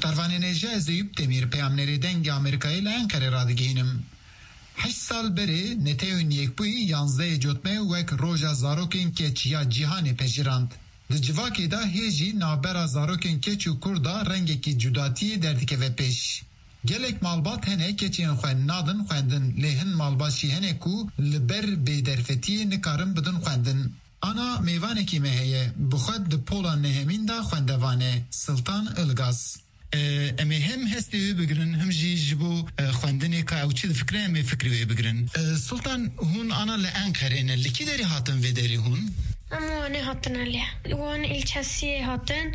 پروانه نژاد زیب دمیر پیامنری دنگ آمریکایی لانکره رادگینم 8 سال بری نتیون یک بوی 11 جوتمه وک روژا زاروکین کچیا جیهان پجراند. دجواکی دا هیجی نابرا زاروکین کچ و کردا رنگ کی جداتی دردکه و پیش. گلک مالبات هنه کچین خوان نادن خواندن لهن مالباشی هنه کو لبر بیدرفتی نکارم بدن خواندن. آنا میوانه کی مهیه بخود د پولا نهمین دا خواندوانه سلطان الگاز. امی هم هستی بگرن هم جیبو خواندنی که او چی فکره امی فکری بگرن. سلطان هون آنا لانکره نه لکی داری هاتن و داری هون؟ اموانه هاتن علیا وان الچسی هاتن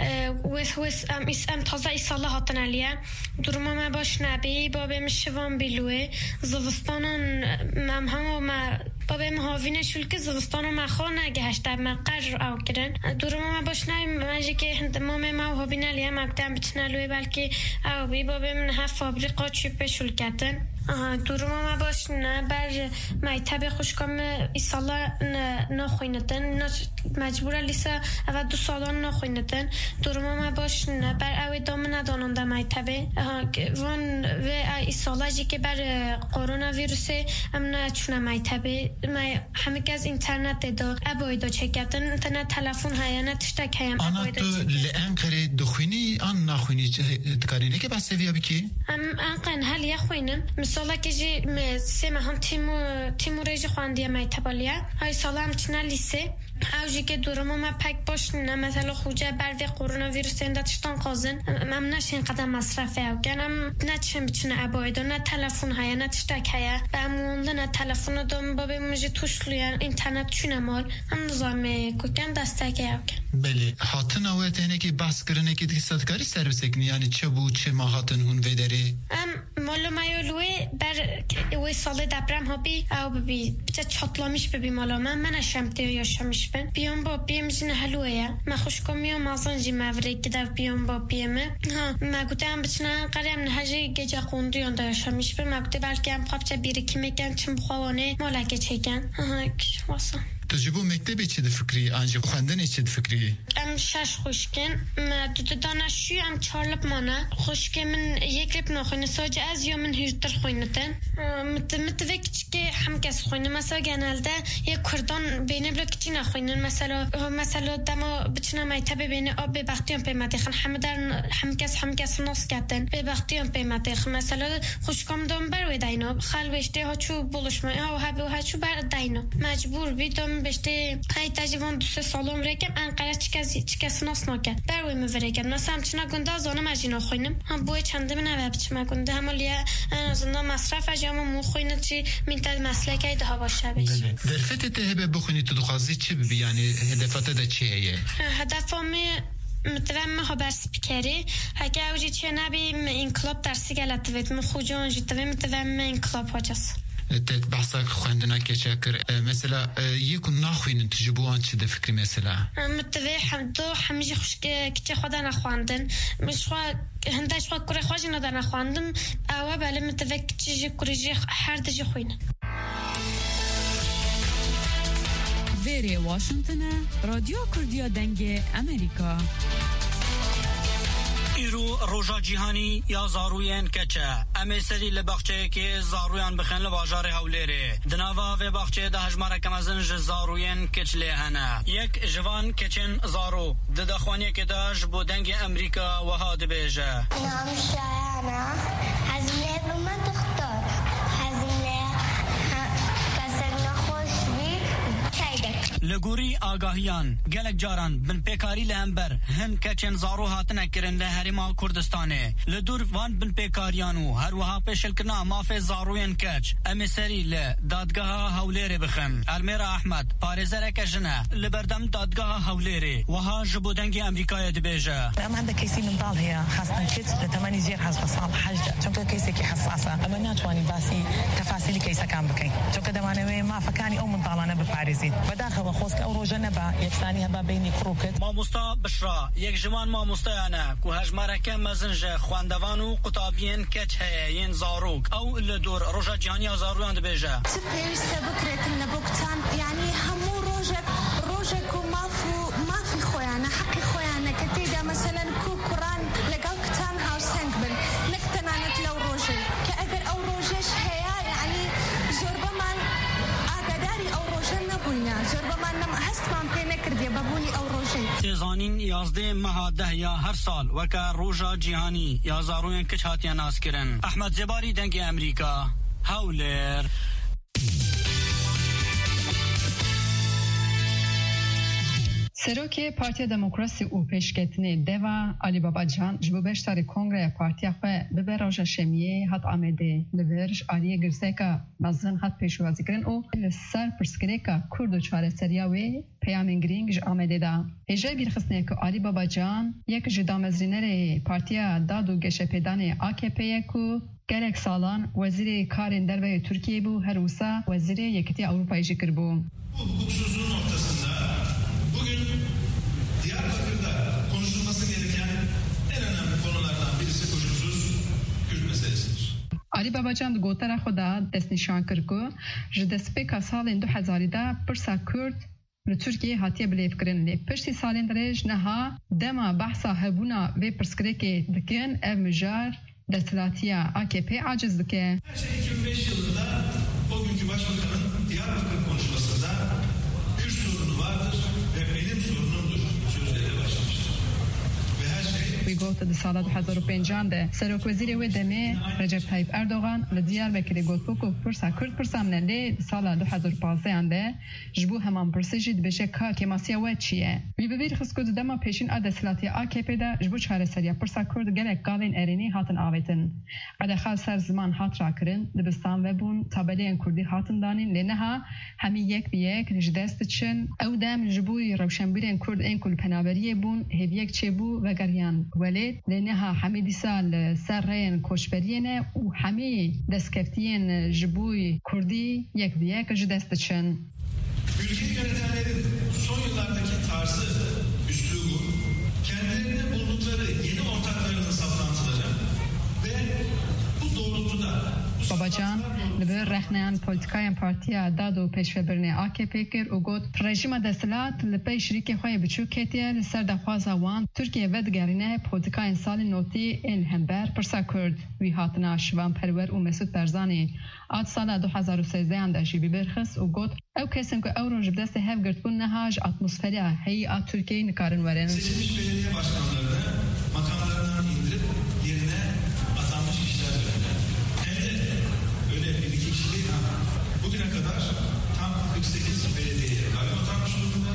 وس ام تازه ایساله هاتن علیا درما ما باش نبی بابه مشوان بلوه زوستانان مم همو ما بابه مهاوینه شولک زوستانو ما خانه گهشت ما قرر او کردن درما ما باش نبی ماجی که هند ما هاوین علیا مقدم بتنالوه بلکه او بی بابه من هف فابریقا چوب شولکتن درما ما باش نه بر مایتب خوشکام ایساله نخویندن مجبور لیسا اول 2 سالان نخویندن درما ما باش نه بر اوی دام ندانم در مایتبه وان و ایساله جی که بر کرونا ویروسه امنا چونه مایتبه همه که از اینترنت دا ابایی دا چکتن اینترنت تلفن های نه تشتک هایم آنا تو لانکره دخوینی آن نخوینی دکارینه که بسته ویا بکی؟ انقن هل یا خوینم مثلا که جی سیمه هم تیموره خواندیه مایتبالیه های ساله هم چنه لیسه اوجی که درما ما پک باش نه مثلا خوجه بر وی کرونا ویروس انداتشتان قازن مم نشین قدم مصرفه او کنم نه چم بچنه ابایدا نه تلفن های نه تشتک های بمونده نه تلفن دم بابه موجی توشلوین اینترنت چونه مال هم نظام کوکن دستک او کن بله هاتن اوه تهنه که بس کرنه که دیستادکاری سرویس اکنی یعنی چه بود چه ما هاتن هون ویداری مالو مایولوی بر اوی سال دبرم ها بی او ببی بچه چطلامیش ببی مالا من اشمتی یا شمیش بن بیام با بیم جن حلوه ما خوشکمی و مازن جی مفری که در بیام با بیمه ما گوته هم بچنه قریم نهجی گجا قوندی اون در شمیش بن ما گوته بلکه هم خواب بیری که میگن چم بخوانه مالکه چیکن واسه تجربه مکتبی چه فکری آنجا خواندنی چه فکری ام شش خوشکن ما دو دانشجو ام چارلب مانه خوشکن من یک لب نخوینه ساجه از یا من هیچتر خوینتن متوقع که هم کس خوینه مثلا گنالده یک کردان بینه بلد کچی نخوینن مثلا دما بچنه مایتبه بینه آب به بختیان پیمتیخن هم کس ناس کتن به بختیان پیمتیخ مثلا خوشکم دام بروی داینا خلوشته ها چو بولشمای ها و ها چو بر داینا مجبور بیدم بشته های تجیوان 2 سالم ریکم انقره چکس ناس ناکد بروی مورکم ناس همچنه گنده از آنم اجینا خوینم هم بوی چنده من اوه بچمه گنده همالیه ازنده مصرف اجامو مو خوینه چی منتد مسلکه ده ها باشه بیش در فتت هبه بخونی تو دخوازی چی ببی یعنی هدفات ده چیه؟ هدفامه متوهم خبر سپیکری هکه اوجی چه نبی انقلاب درسی گلت وید مخوجان جیتوه متوهم انقلاب هاجاس تت بحثا خواندنا که چکر مثلا یکون نخوینن تجربوان چه ده فکری مثلا متوهم دو همیشه خوش که چه خدا نخواندن مشخوا هندش خوا کره خواجی ندار نخواندم اوه بله متوهم چیزی کریجی هر دجی خوینن ویری واشنطن رادیو کردیا دنگ امریکا ایرو روژا جیهانی یا زاروین کچه امی سری لباخچه که زارویان بخن لباجار هولیره دناوا و باخچه ده هجماره کمزن زاروین کچلی هنه یک جوان کچن زارو دخوانی که داش بودنگ امریکا و ها دبیجه نام شایانه هزینه به من دختار هزینه کسر نخوش بی چایدک لگوری آگاهیان گلک جاران بن پیکاری لهمبر هن کچن زارو هاتنه کرن لحریما کردستانه لدور وان بن پیکاریانو هر وها پیشل کنا مافی زاروین کچ امیسری لدادگاه هولیر بخن المیرا احمد پارزره کجنه لبردم دادگاه هولیر وها جبودنگی امریکای دبیجه اما عندك كيسي من ضال هي خاصة كيس لتماني زير حسب صعب حاجة شوكا كيسي كي حساسة اما ناتواني باسي تفاصيل كيسا كان بكين شوكا دمانوي ما فكاني او من ضالانه بباريزي بداخل وخوسك او روجنبا يكساني هبا بيني كروكت ما مستا بشرا یک جوان ما مستانا کو هجماره که مزنج خواندوانو قطابین کچ هین زاروک او لدور روجا جهانی زارویان دبیجه تبهیسته بکرت نبوکتان یعنی همو روجک و ما في خویانه حقی خویانه کتیده مثلا کو قرآن لگل کتان تزانین 11 ماه 10 یا هر سال وکا روژا جیهانی یا زاروین کچ هاتیا ناس کرن. احمد زباری دنگ امریکا هولر. سروکی پارتی دموکراسی او پیشکتنی دوا علی بابا جان جبو بشتاری کنگره پارتی خواه ببه روژا شمیه هات آمده لورش آلیه گرسیکا مزن هات پیشوازی کرن او لسر پرسکریکا کرد و چاره سریاوی پیامین گرینگ ج آمده دا. هجای بیرخصنه که علی بابا جان یک جدامزرینر پارتی دادو گشه پیدان AKP'ye ku gerek salan veziri karın derve Türkiye bu her usa veziri yekiti Avrupa'yı jikir bu. Bu hukuksuzluğun ortasında bugün Diyarbakır'da konuşulması gereken en önemli konulardan birisi koşulsuz Kürt meselesidir. Ali Babacan da gotara xoda destnişan kir ku ji destpêka salên 2000 da pirsa Kürt li Türkiye hatiye bilêvkirin lê piştî salên dirêj neha dema behsa hebûna vê pirsgirêkê dikin ev mijar destilatiya AKP aciz dike. Her şey 2005 yılında o günkü başbakanın Diyarbakır konuşmasında Kürt sorunu vardır ve benim sorunumdur sözleriyle başlamıştır. Ve her şey وی گفت در سال 2005 ده سرک وزیر و دمی رجب طیب اردوغان لدیار بکری گفت کو پرسا کرد پرسام نلی سال 2015 ده جبو همان پرسیجید بشه که کماسیا و چیه وی ببیر خسکود دما پیشین ادسلاتی AKP ده جبو چهار سریا پرسا کرد گلک قالین ارینی هاتن آویتن قد خال سر زمان هات را کرن دبستان و بون تابلین کردی هاتن دانین لنها همی یک بیک نجدست چن او دم جبوی روشنبیرن کرد این کل پنابریه بون هیویک چه بو و گریان ولید لنها حمیدی سال سرین کوشبرینه و همی دستکفتین جبوی کردی یک بیک جدست چن. ülkeyi yönetenlerin son yıllardaki tarzı, üslubu, kendilerine buldukları yeni ortaklarının saplantıları ve bu doğrultuda Babacan لبر رخنان پلیتیکای پارتیا دادو پیشوبرنه AKP کر و گفت رژیم دستلات لپی شریک خواه بچوکیه لسر دخواز وان ترکیه ودگرینه پلیتیکای سال نوتی این همبر پرسا کرد وی هاتنا شوان پرور و مسعود برزانی آد سال 2013 انداشی بیبرخس و گفت او کسیم که او رو جبدست هف گرتبون نهاج اتمسفری هی آد ترکیه نکارن ورن. Seçilmiş belediye başkanlarını makamlarından indirip yerine atanmış kişiler verirler. Hem de öyle bir iki kişi değil ama bugüne kadar tam 48 belediyeye kayyum atanmış durumda.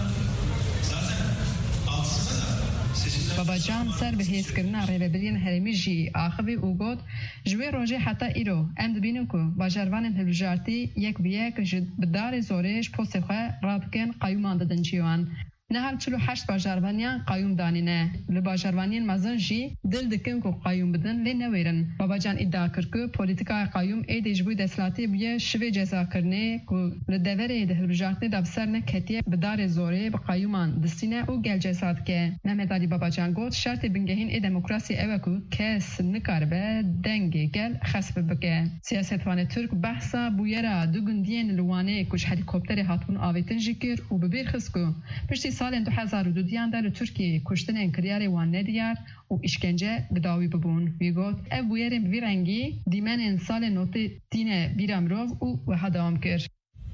Zaten altısında da seçimler... Babacan ser به حیث کردن ریوبرین هرمی جی آخوی او گفت جوی روژه حتی ایرو ام دبینو که باجروان هلوجارتی یک بیک جد بدار زورش پست خواه رابکن قیومان دادن جیوان نهال 48 باجروانیان قیوم دانینه لباجروانیان مزن جی دل دکن که قیوم بدن لی نویرن باباجان ادعا کرد که پولیتیکای قیوم ایدی جبوی دستلاتی بیه شوی جزا کرنه که لدوره ده هلوجارتی دبسر نکتیه بدار زوره به قیومان دستینه او گل جزاد که محمد علی باباجان گفت شرط بنگهین ای دموکراسی اوه که کس نکاربه دنگی گل خسب بکه سیاستوان ترک بحثا بویرا دو گندین لوانه کش هلیکوپتر هاتون آویتن جکر و ببیر خسکو پشتی سال 2002 در ترکیه کشتن انکریار وان ندیار و işkence bedavi bubun. Vi got ev bu yerin bir rengi dimen sal noti tine biramrov u ve devam kir.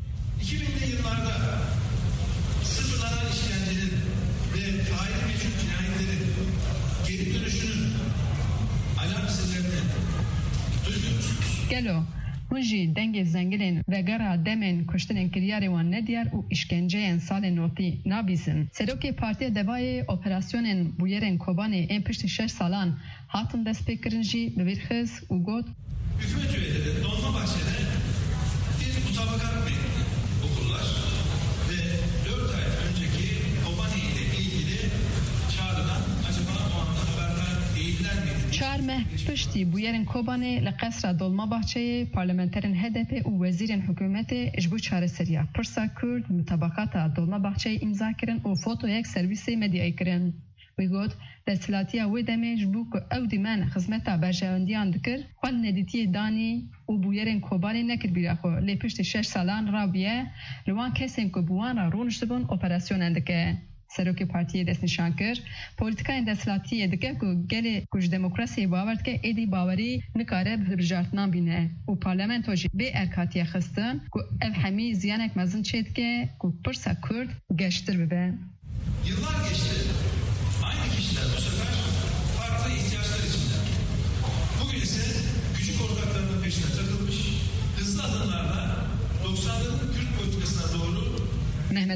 2000'li yıllarda sıfırlanan işkencenin ve faili meçhul cinayetlerin geri dönüşünün alarm seslerini duymuyor musunuz? Gelo Hunji denge zengilin ve gara demen kuştun enkriyari wan nediyar u işkenceyen sal noti nabizin. Seroki partiye devayı operasyonun bu yerin kobani en pişti 6 salan hatın despekirinci bevirxiz u got. Hükümet üyeleri Dolmabahçe'de bir mutabakat metni okurlar ve 4 ay önceki Kobani ile ilgili çağrıdan acaba o anda haberdar değiller miydi? Çarmeh pişti bu yerin kobani لقصر Dolmabahçe'ye parlamenterin HDP u vezirin hükümeti ejbu çare seriya. Pırsa Kürt mutabakata Dolmabahçe'ye imza kirin u fotoyek servisi medyayı kirin. ویگوت دستلاتی او دمیج بو که او دیمان خدمتا برجاندیان دکر خال ندیتی دانی و بویرن کوبانی نکر بیره خو لی پشت 6 سالان رابیه لوان کسیم که بوان را رونشت بون اپراسیون اندکه سروکی پارتی دست نشان کر پولیتیکای دستلاتی دکه که گلی کش دموکراسی باورد که ایدی باوری نکاره برجارتنان بینه و پارلمنت وجی به ارکاتی خستن که اف همی زیانک مزن چید که پرسا کرد گشتر ببین. Yıllar geçti.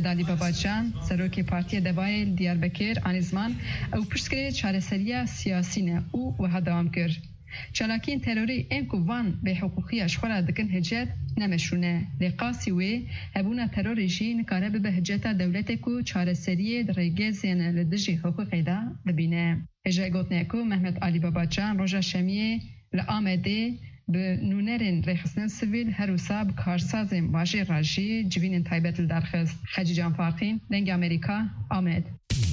محمد علی باباجان سروکی پارتی دوای دیاربکر آنیزمان او پشتگیری چارەسەریە سیاسینە او وها دوام کرد. چالاکین تروری ام کو وان به حقوقی اشخاص دکن هجت نمشونه لقاسی و هبونا تروری جی نکاره به هجت دولت کو چارەسەری درگزین لدجی حقوقی دا ببینه. اجای گوتنه کو محمد علی باباجان روزا شمیه لآمده به نونرین رخصتن سویل هر وساب کارسازم واژه راجی جوین تایبت الدرخست خجی جان فارقین لنگ امریکا آمد.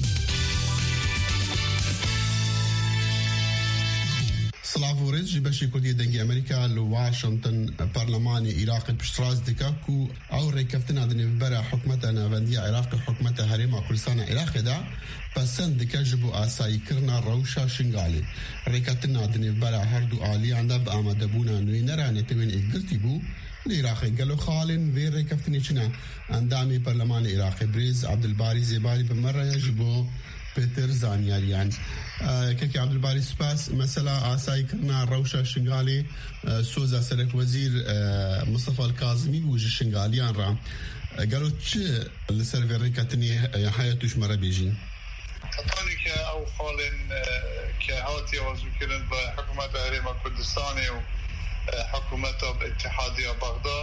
سلافوريز جبشي كردي دنجي أمريكا لواشنطن برلمان عراق بشراز دكاكو أو ريكفتنا دنيفبرا حكمتنا فندية عراق حكمتها هريما كردستان عراق دا بسن دكاجبو آساي كرنا روشا شنغالي ريكفتنا دنيفبرا هردو آلي عندها بآمدبونا نوينرا نتوين إقرتي بو العراقي قالوا خالن في ريكفتني شنا اندامي برلمان عراقي بريز عبد الباري زيباري بمرة يجبو بيتر زانياريان كيكي عبد الباري سباس مثلا آساي كرنا روشا شنغالي سوزا سرك وزير مصطفى الكاظمي وجه شنغاليان را قالوا تشي لسرفي ريكاتني حياتوش مرة بيجي طبعا او خالن كهاتي وزوكرن بحكومة هريما كردستاني وحكومة باتحادية بغداد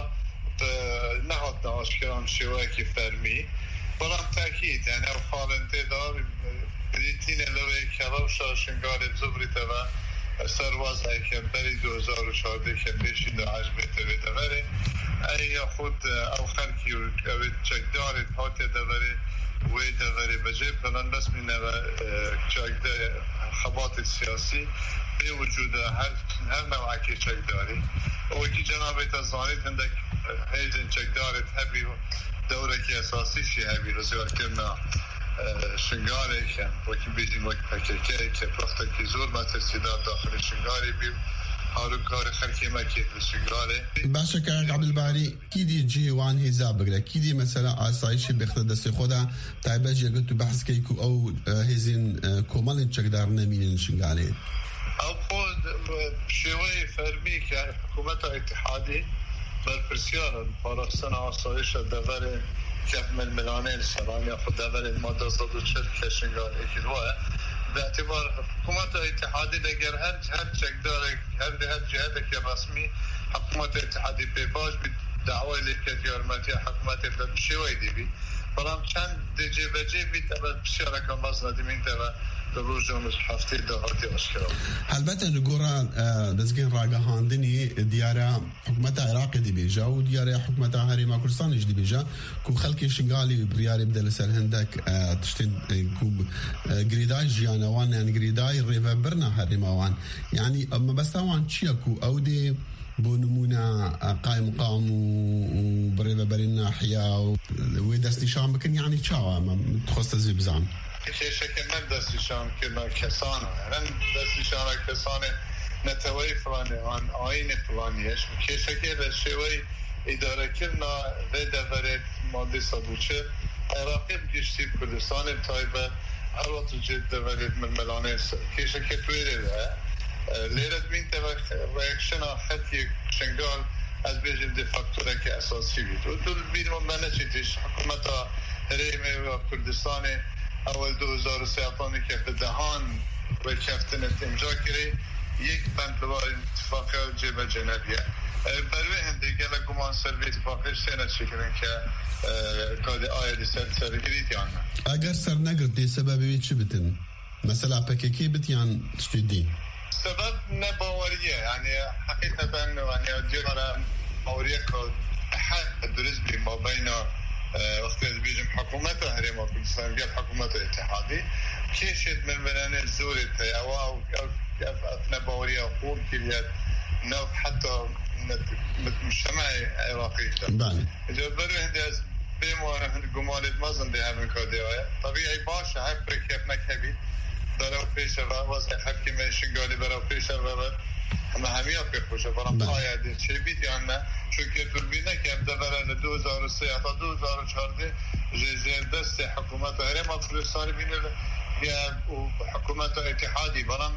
نهضنا اشكران شواكي فرمي بلان تأكيد يعني او خالن تدار بريتين لوي كروشا شنغالي بزبري تبا سرواز هيك بري 2014 كبيشي داعش بيتبه دبري اي ياخد او خلقي او تشكداري هاتي دبري ويدبري بجيب فلان بس من تشكداري خباط السياسي بوجود هر نوع که چکداری و کی جناب تزانید هندک هیزن چکداری هبی دوره که اساسی شی هبی رسیار کردن شنگاری که و کی بیزیم و پکیکی که پرفت کی زور مترسیدار داخل شنگاری بیم هارو کار خلقی مکی شنگاری باشه که عبد الباری کی دی جیوان حساب بگیره کی دی مثلا آسایش بخت دست خدا تایبه جگه تو بحث کی کو او هیزن کومال چکدار نمینن شنگاری او بود شوی فرمی که حکومت اتحادی بر پرسیار پاراستان آسایش دور کمل ملانه سران یا خود دور ماده 140 کشنگار اکیلوه به اعتبار حکومت اتحادی دیگر هر چکدار هر جهت که رسمی حکومت اتحادی به باش به دعوی لیکت یارمتی حکومت شوی دی بی برام چند دیجه بجه بی تبا بسیار کم باز ندیمین تبا روزمز هفته دهاتی اشکال. البته نگورا دزگین راگهاندنی دیاره حکومت عراق دی بیجا و دیاره حکومت هریما کردستان دی بیجا کو خلک شنگالی بریاری بدل سر هندک تشتین کو گریدای جیانوان یعنی گریدای ریو برنا هریماوان یعنی اما بس توان چیا کو او دی بونمونا قائم قام وبريبه برينا حياه ودستي شام بكن يعني تشاوا ما تخص زي بزعم شكل من دستشان كنا كسانه يعني دستشان كسانه نتوي فلاني عن عين فلانيش كشكل الشوي إدارة كنا ذا فرد مادي صدوچه عراقي بجشتي كردستان تايبه هر توجد فرد من ملانيس كشكل تويره ده ليرد مين تبع رياكشن خلقي شنغال از بيجم دي فاكتوره كأساسي بيت ودول بينهم منشتش حكومة هريمة وكردستان اول 2013 که به دهان و کفتنت امضا کردی یک بند لوا اتفاق جبه جنبیه بروی هم دیگه لگمان سر به اتفاقش سینه چکرن که کاد آیدی سر گرید یا نه اگر سر نگردی سببی چی بتن؟ مثلا پکیکی بتیان شدی؟ سبب نباوریه یعنی حقیقتا یعنی دیگران باوریه که حد درست بی ما بین وقتی از بیجم حکومت هریم و کردستان گفت حکومت اتحادی کشید من بنان الزور تیاوا و نباوری اقول کلیت نو حتی مجتمع عراقی اجا برو هنده از بیموانه هنده گمالت مازن ده همین کاده آیا طبیعی باشه هر پرکیف نکبید برای پیش و واسه حکیم شنگالی برای پیش و همه همه آقای خوشه برام آیده چه بید یا نه چون که دوربینه که برای 2003 تا 2014 زیر دست حکومت هرم کردستان بینه یا حکومت اتحادی برام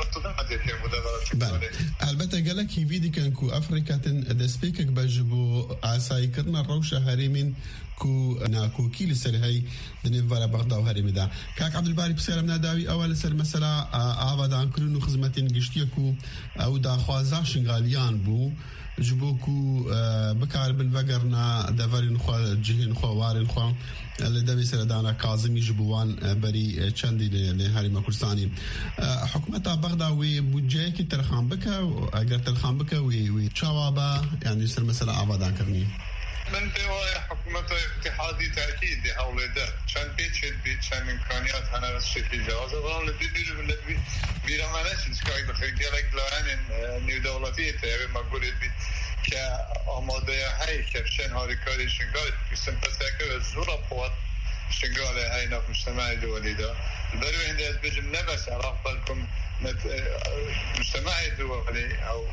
البته قالك هي فيدي كان كو افريكا دسبيكك بجبو عساي كرنا روشه هريمين كو ناكوكي لسرهي دنيفارا بغداد وهرمدا كاك عبد الباري بسلام ناداوي اول سر مساله ابدا كلو خدمتين گشتيكو او دا خوازا شنغاليان بو جبوكو بكار بالفقرنا دفرين خو جهين خوارين خو لدبي سردانا كاظمي جبوان بري تشاندي لهاري كردستاني حكومتها بغداد وبوجيك ترخان بكا اگر ترخان بكا وتشاوابا يعني سر مساله ابدا كرني من بواي حكومته اتحادي تأكيد هؤلاء كان بيتشد كان إمكانيات هنا الشكل جواز والله الذي بيرمانش إسكاي بخير لان نيو دولتي تبي ما قلت كأمادة هاي كفشن هاريكاري شنغال كسم بسكر الزورة قوات شنغال هاي نف مجتمع الدولي ده البرو عند بيجم نفس عرف بالكم مجتمع الدولي أو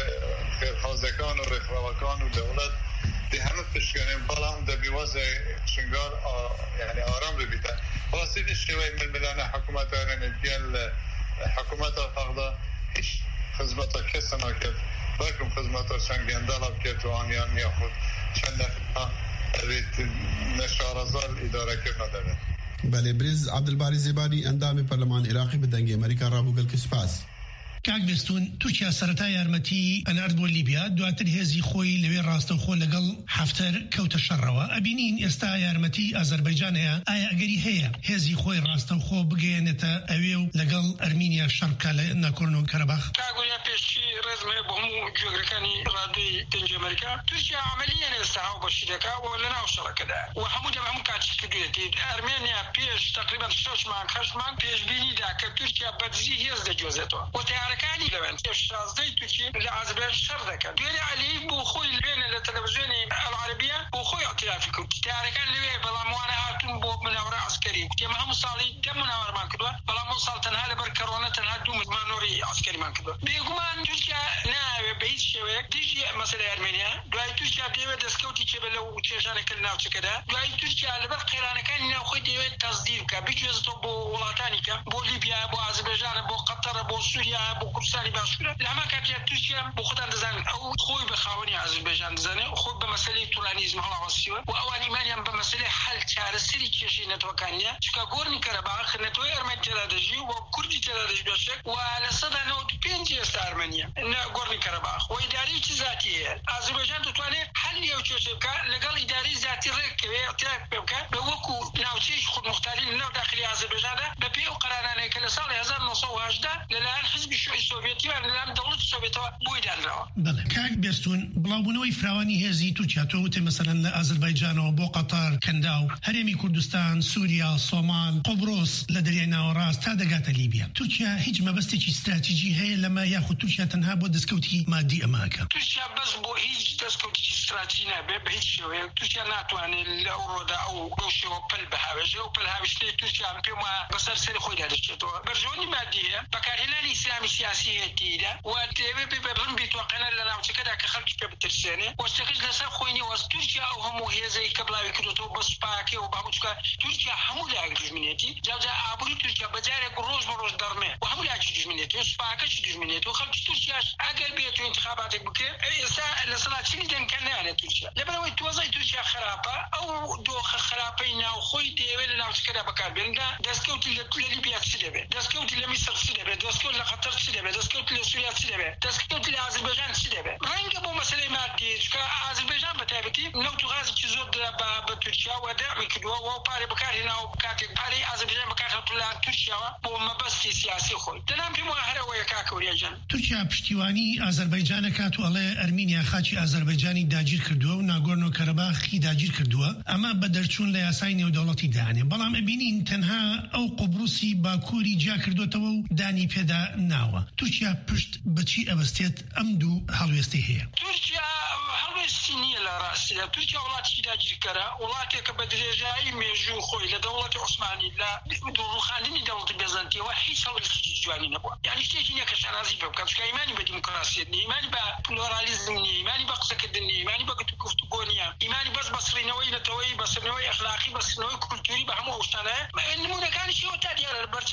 خير خازكان ورخواكان ودولات دي همه تشكرين بالهم ده بيوزع شنغال يعني آرام ببيتا واسيد الشوي من ملانة حكومة رنديال حكومة بغداد هيش خدمة كسنا كت بالكم خدمة شنغندالا كت وانيان ياخد شنفها ريت نشار زال إدارة كنا ده بله برز عبد الباري زبادي اندام برلمان عراقي بدنگ امریکا رابو گل کسپاس کاک بستون تورکیا سرەتای یارمەتی ئەنارد بۆ لیبیا دواتر هێزی خۆی لەوێ ڕاستەوخۆ لەگەڵ حەفتەر کەوتە شەڕەوە ئەبینین ئێستا یارمەتی ئازەربایجان هەیە ئایا ئەگەری هەیە هێزی خۆی ڕاستەوخۆ بگەێنێتە ئەوێ و لەگەڵ ئەرمینیا شەڕکە لە ناکۆرنۆ کەرەباخ کاگویا پێشی ڕێزمێ بۆ هەموو گوێگرەکانی ڕادیۆی دەنگی ئەمریکا تورکیا عملیان ئێستا هاو بەشی دەکات و لەناو شەڕەکەدا و هەموو کاتی کردوێتی ئەرمێنیا پێش تقریبا 6 مانگ 8 مانگ پێشبینیدا کە تورکیا بەدزی هێز دەجۆزێتەوە و تیارەکانی لەوێن شازدەی تورکی لە ئازەربایجان شەڕ دەکات دوێنێ عەلی بۆ خۆی لێنە لە تەلەڤیزیۆنی العەرەبیە بۆ خۆی ئەتیافی کرد تیارەکان لەوێ بەڵام وانە هاتوون بۆ مناوەرە عەسکەری ئێمە هەموو ساڵی 10 مناوەرەمان کردووە بەڵام ئەو ساڵ تەنها لەبەر کەڕۆنە تەنها 2 مانۆری عەسکەریمان کردووە بێگومان تورکیا ناوێت بە هیچ شێوەیەک دژی مەسەلەی ئەرمێنیا دوای تورکیا دەیەوێت دەستکەوتی چێبە لەو کێشانێکە لە ناوچەکەدا دوای تورکیا لەبەر قەیرانەکانی ناوخۆی دەیەوێت تەزدیر بکات بجوێزێتەوە بۆ وڵاتانی کە بۆ لیبیا بۆ ئازەربایجان بۆ قەتەر بۆ سووریا بۆ کوردستانی باشوورە لە هەمان کاتێک تورکیا بۆ خۆتان دەزانن ئەو خۆی بە خاوەنی ئازەربایجان دەزانێت خۆی بە مەسەلەی تورانیزم هەڵاوەستیوە و ئەوان ئیمانیان بە مەسەلەی حەل چارەسەری کێشەی نەتەوەکانیە چونکە گۆڕنی کەرەباخ نەتەوەی ئەرمەنی تێدا دەژی و کوردی تێدا دەژی بەشێک و لە سەدا 95 ئێستا ئەرمەنیە گۆڕنی کەرەباخ و ئیدارەیەکی زاتی هەیە ئازەربایجان دەتوانێت حەلی ئەو کێشە بکات لەگەڵ ئیدارەی زاتی ڕێککەوێ اعتراف پێ بکات بە وەکو ناوچەیەکی خودموختاری لەناو داخلی ئازەربایجاندا بەپێ ئەو قەرارانەیە کە لە ساڵی 1980 لەلایەن حزبی شوعی سۆڤێتی و لەلایەن دەوڵەتی سۆڤێتەوە بۆی دانراوە. بەڵێ کاک بێستون بڵاوبوونەوەی فراوانی هێزی تورکیا تۆ وتێ مەسەلەن لە ئازەربایجانەوە بۆ قەتار کەنداو هەرێمی کوردستان سووریا سۆمال قۆبرۆس لە دەریای ناوەڕاست تا دەگاتە لیبیا تورکیا هیچ مەبەستێکی استراتیژی هەیە لەمە یاخود تورکیا تەنها بۆ دەستکەوتی مادی ئەماکە تورکیا بەس بۆ هیچ دەستکەوتێکی استراتیژی نابێت بە هیچ شێوەیەک تورکیا ناتوانێت لە ئەوڕۆدا ئەو شێوە پەل بەهاوێژێ و پەل هاویشتەی تورکیا پێم وایە بەسەر سەری خۆیدا دەچێتەوە بەرژەوەندی مادی هەیە بەکارهێنانی ئیسلامی سیاسی هەیە تێیدا و دەیەوێت ببن بیتوەقەنە لە ناوچەکەدا کە خەڵکی پێ بترسێنێ وەستەکەش لەسەر خۆی نیە وەس تورکیا ئەو هەموو هێزەی کە بڵاوی کردوێتەوە بە سوپاکێ و بابچکە تورکیا هەموو لایەک دژمنێتی جاجا ئابووری تورکیا بەجارێک ڕۆژ بە ڕۆژ دەڕمێ و هەموو لایەکی دژمنێتی و سوپاکەشی دژمنێتی و خەڵکی تورکیاش ئەگەر بێت و انتخاباتێک بکرێت ئێستا لە سەڵاتچینی دەنگکە نایانێت تورکیا لەبەرەوەی تۆزەی تورکیا خراپە ئەو دۆخە خراپەی ناوخۆی دەیەوێت لە ناوچەکەدا بەکاربێندا دەستکەوتی لە لیبیا چی دەبێت دەستکەوتی لە میسر چی دەبێت دەستکەوت لە قەتەر چی دەبێت دەستکەوت لە سووریا چی دەبێت دەستکەوتی لە ئازەربایجان چی دەبێت ڕەنگە بۆ مەسەلەی مادی چونکە ئازەربایجان بەتایبەتی نەوت و غازێکی زۆر بە تورکیا و دەعمی کردووە و پارەی بەکارهێناوە کاتێک پارەی ئازەربایجان بەکارهاتوو لە تورکیاوە بۆ مەبەستی سیاسی خۆی دەنام پێم وایە هەرەوەیە کاکەوریاجان تورکیا پشتیوانی ئازەربایجانە کات و ئەڵێ ئەرمینیا خاچی ئازەربایجانی داگیر کردووە و ناگۆرنۆ کەرەباخی داگیر کردووە ئەمە بە دەرچوون لە یاسای نێودەوڵەتی دانێ بەڵام ئەبینین تەنها ئەو قوبروسی باکووری جا کردوێتەوە و دانی پێدا ناوە تورکیا پشت بەچی ئەبەستێت ئەم دوو هەڵوێستی هەیە تورکیا هەڵوێستی نییە لە ڕاستیدا تورکیا وڵاتی داگیرکەرە وڵاتێکە بە درێژایی مێژوو خۆی لە دەوڵەتی عوسمانی لە دووڕوخاندنی دەوڵەتی بێزەنتیەوە هیچ هەڵوێستێکی جوانی نەبووە یعنی شتێکی نییە کە شانازی پێ بکات چونکە ئیمانی بە دیموکراسیەت نییە ئیمانی بە پلۆرالیزم نییە ئیمانی بە قسەکردن نییە ئیمانی بە گفتوگۆ نییە ئیمانی بەس بەسڕینەوەی نەتەوەی بەسڕینەوەی ئەخلاقی بەسڕینەوەی کولتوری بە هەموو ئەو شتانەیە نمونەکانیشیەوە تا دیارە بەرچاو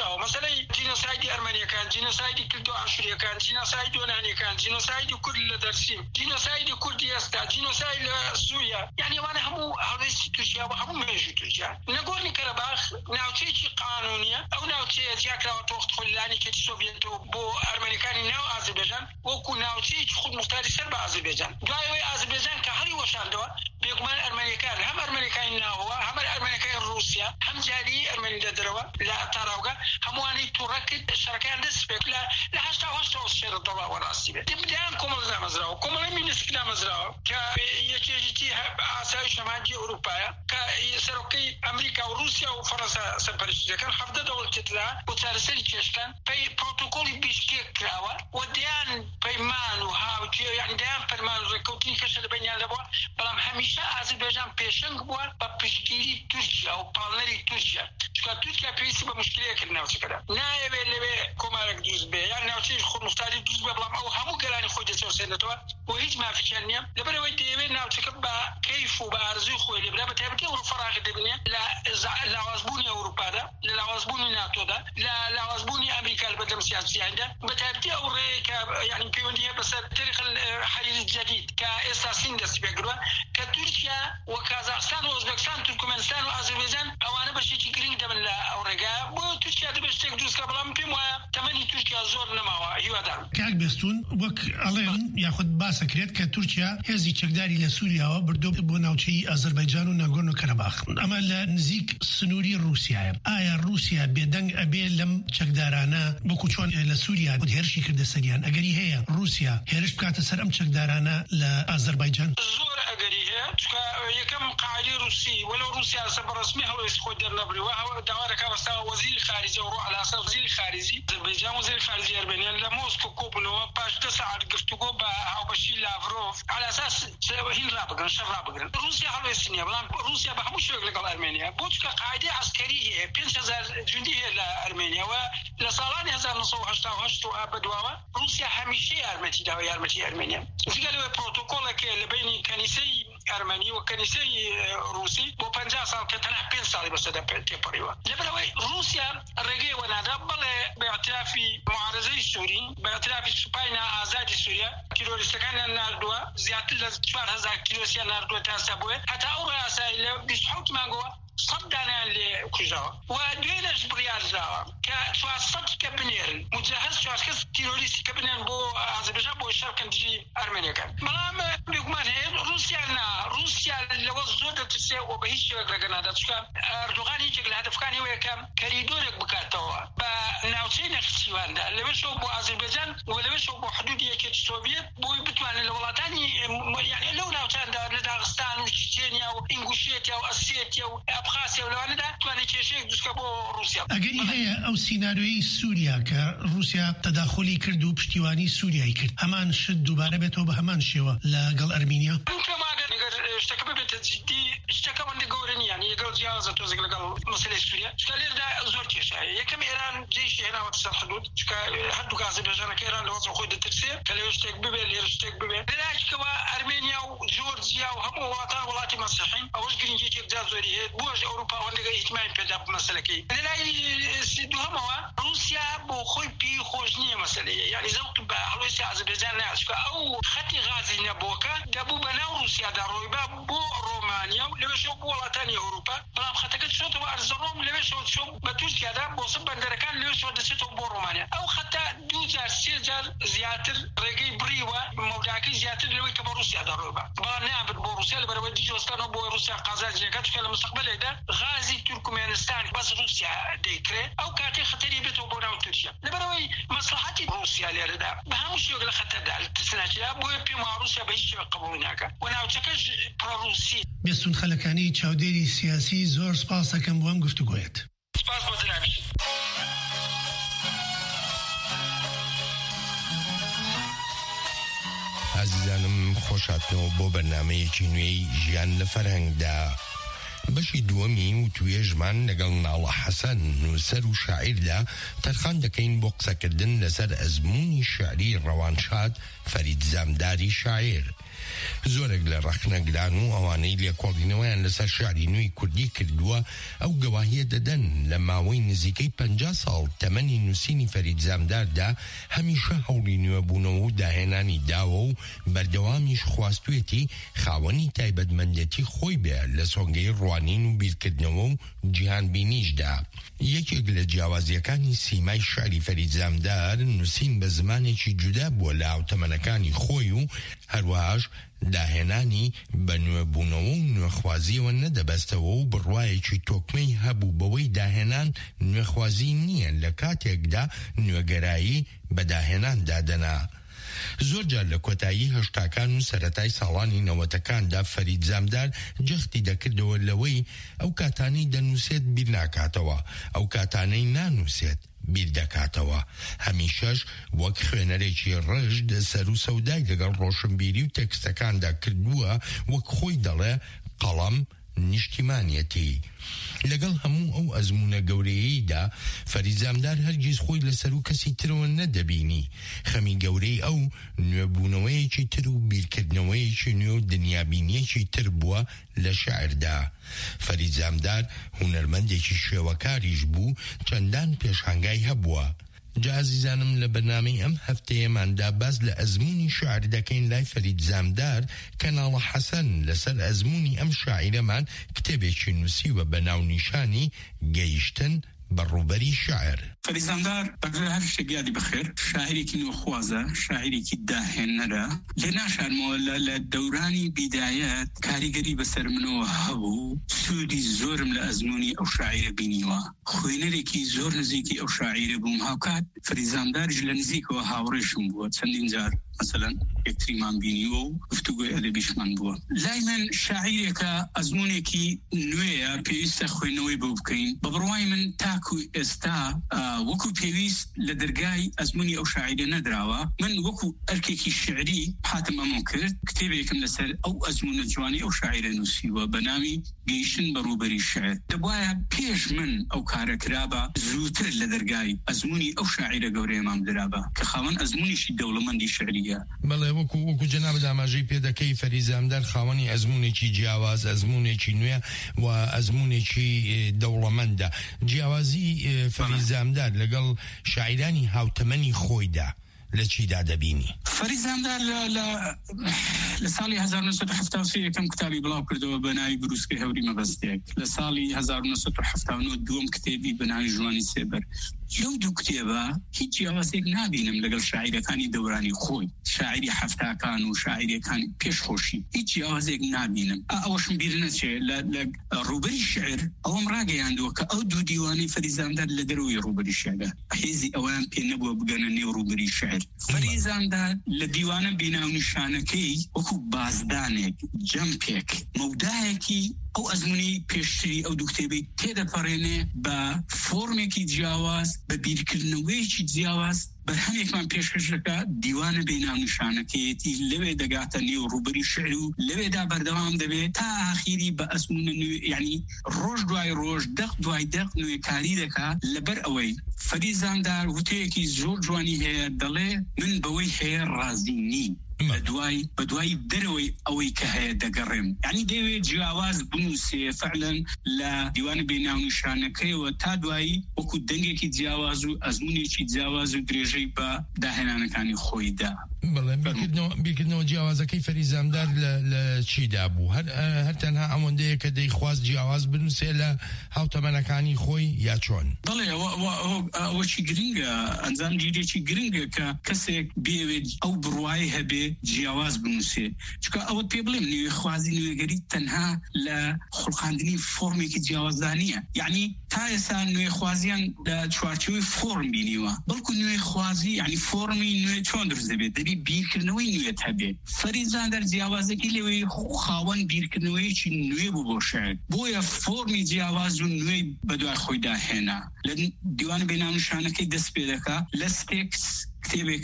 هشتا مثلا جنوسايد أرمنيا كان جنوسايد كل دو عشرية كان جنوسايد يوناني كان جنوسايد كل درسيم جنوسايد كل دياستا جنوسايد سوريا يعني وانا همو هرس تركيا وهمو ميجو تركيا نقول كرباخ ناوتشي قانونية أو ناوتشي جاكرا وتوقت خلاني كالسوفيت بو أرمنيكاني ناو أذربيجان وكو ناوتشي خود مختار سرب أذربيجان دواي أذربيجان كهري وشاندوا بيقمان أرمنيكان هم أرمنيكان ناهوا هم أرمنيكان روسيا هم جالي أرمني دروا لا تراوغا همواني تركت شركان دسبك لا هشتا وشير الضوء وراسي تبدأن كمل زمزراو كمل من سكنا مزراو كيجي آسيا شمالي أوروبا كسرقي أمريكا وروسيا وفرنسا سبرشة كان حفظ دولة تطلع وترسل كشكان في بروتوكول بيشكيك كراوا وديان بيمان وها يعني ديان بيمان ركوتني كشل بيني لبوا بلام هميشه أذربيجان بيشنگ بوا بپشتگیری ترکیه و پالنری ترکیه چون ترکیه پیسی با مشکلی که ناوچه کرده نه به کمارک دوز به یا ناوچه خود مختاری دوز به بلام او همو گرانی خود سرسنده تو و هیچ ما فکر نیم لبره وی دیوی ناوچه که با کیف و با ارزوی خوی لبره بتابتی اورو فراغ دبنیه لوازبونی اروپا ده لوازبونی ناتو ده لوازبونی امریکا البدم سیاسی ده بتابتی اوره که يعني بيونديه بس تاريخ الحديث الجديد كاساسين دس بيقروا كتركيا وكازاخستان واوزبكستان تركمانستان واذربيجان اوانا بشي تشكرين دبن لا اورغا بو تركيا دبش تكدوس كبلام بيمو تمني تركيا زور نماوا يودان كاك بستون وك الين ياخذ باسكريت كتركيا هزي تشكداري لسوريا وبردو بوناوتشي اذربيجان وناغورنو كاراباخ اما نزيك سنوري روسيا ايا روسيا بدنگ ابي لم تشكدارانا بوكوچون لسوريا هرشي كرد سريان اگري هي روسيا هرش بكات سرم تشكدارانا لاذربيجان زور اگري هي يكم قاعده روسي ولو روسيا سبب رسمي هو يسخد النبري وهو دوارك وزير خارجي وروح على اساس وزير خارجي اذربيجان وزير خارجي ارمينيا لموسكو كوبلو باش 9 قفتو با او بشي لافروف على اساس هين رابغن شرابغن روسيا هو السنيه بلان روسيا بهمش شغل ارمينيا بوتشكا قاعده عسكريه 5000 جندي لارمينيا ولصالان 1988 ابدوا روسيا هميشه ارمتي ارمينيا في قالوا بروتوكول اللي بين كنيسي ارمني وكنيسي روسي بو 50 سال كتنا 5 سال بس ده تبريوا لبروي روسيا رجع ونادى بل باعتراف معارضه سوري باعتراف سباينا ازاد سوريا كيلو سكان الناردوا زياده 4000 كيلو سيا ناردوا تاسبوا حتى اورا سايل بيشحوت مانغو صدنا لكجا ودينش بريازا كتواصل كبنير مجهز شاركس تيروريست كبنير بو أذربيجان بو شاركن دي أرمينيا كان ملام بيقمان هي روسيا لو زودة تسي وبهيش رجعنا ده شو أردوغان يجي الهدف كان هو كم كريدورك بكاتوا بناوتين اختيوان ده اللي بيشوا بو أذربيجان واللي بيشوا بو حدود يكيد السوفيت بو بتوان الولاتاني يعني لو ناوتان ده لداغستان وتشينيا وإنغوشيتيا وأسيتيا أبخاسيا ولوان ده تواني تشيك دوسكا بو روسيا أجري هي أو سيناريوي سوريا كروسيا تداخلي كردو بشتيواني سوريا كرد همان شد دوباره بتو بهمان شوا لقل أرمينيا اشتكى بتجدي اشتكى من دغورني يعني يقول جهاز توزق لقل مسألة سوريا اشتكى ده زور كيش يكم إيران جيش هنا وتصل حدود اشتكى حدو أذربيجان كإيران لو وصل خود الترسية كله يشتكى ببل يشتكى ببل لذلك كوا أرمينيا وجورجيا وهم ولاة مسيحيين أوش قرين جيش جازوري بوج أوروبا وندقى اهتمام بهذا مسألة كي لذلك سيدوهم روسيا بخوي بي خوجني مسألة يعني زوج بروسيا أذربيجان اشتكى أو خطي غازي نبوكا دبو بناو روسيا دارويبا بو رومانيا لبشوا بو وطني أوروبا بلام خطك شو تبع أرزروم لبشوا شو بتوش كذا بوصب بندركان لبشوا دستوا بو رومانيا أو خطة 2000 زياتر رجع بريوا موجاكي زياتر لوي كبروسيا دارويبا بلام نعم بروسيا لبروديج وستانو بو روسيا قازان جيكات في المستقبل ده غازي تركمانستان بس روسيا ديكري أو كاتي خطري بتو بوناو تركيا لبروي مصلحة روسيا لردا بهمش يقول خطة ده تسناجلا بو بي مع روسيا بيجي قبولناك وناو تكش بروسيا بيستون خلكاني چاودێری سیاسی زۆر سپاس دەکەم بۆ ئەم گفتوگۆیەت. سپاس بۆ جنابی. عزیزانم خۆشهاتنەوە بۆ بەرنامەیەکی نوێی ژیان لە فەرهەنگدا بەشی دووەمی و توێژمان لەگەڵ ناڵە حەسەن نووسەر و شاعیردا تەرخان دەکەین بۆ قسەکردن لەسەر ئەزموونی شعری ڕەوانشاد فەرید زامداری شاعیر. زۆرێک لە ڕەخنەگران و ئەوانەی لێکۆڵینەوەیان لەسەر شعری نوێی کوردی کردووە ئەو گەواهیە دەدەن لە ماوەی نزیکەی 50 ساڵ تەمەنی نووسینی فەرید زامداردا هەمیشە هەوڵی نوێبوونەوە و داهێنانی داوە و بەردەوامیش خواستوێتی خاوەنی تایبەتمەندەتی خۆی بێ لە سۆنگەی ڕوانین و بیرکردنەوە و جیهانبینیشدا. یەکێک لە جیاوازیەکانی سیمای شعری فەرید زامدار نووسین بە زمانێکی جودا بووە لە هاوتەمەنەکانی خۆی و هەروەهاش داهێنانی بە نوێبوونەوە و نوێخوازیەوە نەدەبەستەوە و بڕوایەکی تۆکمەی هەبوو بەوەی داهێنان نوێخوازی نییە لە کاتێکدا نوێگەرایی بە داهێنان دادەنا. زۆر جار لە کۆتایی هەشتاکان و سەرەتای ساڵانی نەوەتەکاندا فەرید زامدار جەختی دەکردەوە لەوەی ئەو کاتانەی دەنووسێت بیر ناکاتەوە، ئەو کاتانەی نانووسێت بیر دەکاتەوە. هەمیشەش وەک خوێنەرێکی ڕژد سەر و سەودای لەگەڵ ڕۆشنبیری و تێکستەکاندا کردووە، وەک خۆی دەڵێ قەڵەم نیشتیمانیەتی. لەگەڵ هەموو ئەو ئەزمونە گەورەیەیدا فەرید زامدار هەرگیز خۆی لەسەر و کەسی ترەوە نەدەبینی. خەمی گەورەی ئەو نوێبوونەوەیەکی تر و بیرکردنەوەیەکی نوێ و دنیابینیەکی تر بووە لە شەعردا. فەرید زامدار هونەرمەندێکی شێوەکاریش بوو، چەندان پێشانگای هەبووە. جا عزیزانم لە بەرنامەی ئەم هەفتەیەماندا باز لە ئەزموونی شعر دەکەین لای فەرید زامدار کە ناڵە حەسەن لەسەر ئەزموونی ئەم شاعیرەمان کتێبێکی نووسیوە بە ناونیشانی گەیشتن بەڕووبەری شاعر. فەرید زامدار بەگرە هەر شتێک یادی بخێر شاعیرێکی نوێخوازە، شاعیرێکی داهێنەرە. لێ ناشارمەوە لە دەورانی بیدایەت کاریگەری بەسەر منەوە هەبوو، سوودی زۆرم لە ئەزموونی ئەو شاعیرە بینیوە. خوێنەرێکی زۆر نزیکی ئەو شاعیرە بووم. هاوکات فەرید زامداریش لە نزیکەوە هاوڕێشم بووە، چەندین جار مثلا یەکتریمان بینیوە و گفتوگۆی ئەدەبیشمان بووە. لای من شاعیرێکە ئەزمونێکی نوێیە پێویستە خوێندنەوەی بۆ بکەین. بە بڕوای من تاکو ئێستا وەکو پێویست لە دەرگای ئەزموونی ئەو شاعیرە نەدراوە. من وەکو ئەرکێکی شعری هاتم ئەمە کرد کتێبێکم لەسەر ئەو ئەزمونە جوانی ئەو شاعیرە نووسیوە بە ناوی گەیشتن بەڕووبەری شعر. دەبوایە پێش من ئەو کارە کرابە زووتر لە دەرگای ئەزموونی ئەو شاعیرە گەورەیەمان درابە کە خاوەن ئەزمونیشی دەوڵەمەندی شعریە. بەڵێ وەکو جەناب داماژەی پێدەکەی فەرید زامدار خاوەنی ئەزمونێکی جیاواز، ئەزمونێکی نوێ و ئەزمونێکی دەوڵەمەندە. جیاوازی فەرید زامدار لەگەڵ شاعیرانی هاوتەمەنی خۆیدا لە چیدا دەبینی؟ فەرید زامدار لە ساڵی 1970 یەکەم کتابی بڵاو کردەوە بە ناوی بروسکەی هەوری مەبەستێک. لە ساڵی 1970 دووەم کتێبی بە ناوی ژوانی سێبەر. لەو دوو کتێبە هیچ جیاوازێک نابینم لەگەڵ شاعیرەکانی دەورانی خۆی، شاعری هەفتاکان و شاعیرەکانی پێشخۆشی. هیچ جیاوازێک نابینم. ئەوەشم بیر نەچێ لە ڕووبەری شعر ئەوەم ڕاگەیاندووە کە ئەو دوو دیوانەی فەرید زامدار لە دەرەوەی ڕووبەری شعرە هێزی ئەویان پێ نەبووە بگەنە نێو ڕووبەری شعر. فەرید زامدار لە دیوانە بێناونیشانەکەی وەکو بازدانێک، جەمپێک، مەودایەکی ئەو ئەزمونی پێشتری ئەو دوو کتێبەی تێدەپەڕێنێ بە فۆرمێکی جیاواز، بە بیرکردنەوەیەکی جیاواز. بەرهەمێکمان پێشکەش دەکا دیوانە بێناونیشانەکەیەتی لەوێ دەگاتە نێو ڕووبەری شعر و لەوێدا بەردەوام دەبێت تا ئاخیری بە ئەزمونە نوێ، یعنی ڕۆژ دوای ڕۆژ دەق دوای دەق نوێکاری دەکات. لەبەر ئەوەی فەرید زامدار وتەیەکی زۆر جوانی هەیە، دەڵێ من بەوەی هەیە ڕازی نیم، بە دوای دەرەوەی ئەوەی کە هەیە دەگەڕێم. یعنی دەوێت جیاواز بنووسێ فعلا لە دیوانە بێناونیشانەکەیەوە تا دوایی وەکو دەنگێکی جیاواز و ئەزمونێکی جیاواز و درێژەی بە داهێنانەکانی خۆیدا. بەڵێ بیرکردنەوە جیاوازەکەی فەرید زامدار لە چیدا بوو؟ هەر تەنها ئەوەندەیە کە دەیخواست جیاواز بنووسێ لە هاوتەمەنەکانی خۆی یا چۆن؟ بەڵێ ئەوەی گرنگە، ئەنجام گیرێکی گرنگە کە کەسێک بێوێت ئەو بڕوای هەبێ جیاواز بنووسێ. چکە ئەوە پێ بڵێم نوێخوازی نوێگەری تەنها لە خوڵقاندنی فۆرمێکی جیاوازدانیە. یعنی تا ئێستا نوێخوازیان لە چوارچێوەی فۆرم بینیوە، بەڵکو نوێخوازی یعنی فۆرمی نوێ چۆن دروست دەبێت؟ دەبێت بیرکردنەوەی نوێت هەبێت. فەرید زامدار جیاوازێکی لەوەی خاوەن بیرکردنەوەیەکی نوێ بوو بۆ شعر، بۆیە فۆرمی جیاواز و نوێی بەدوای خۆیدا هێنا. لە دیوانە بێناونیشانەکەی دەست پێ دەکا لە ستێکس کتێبێکە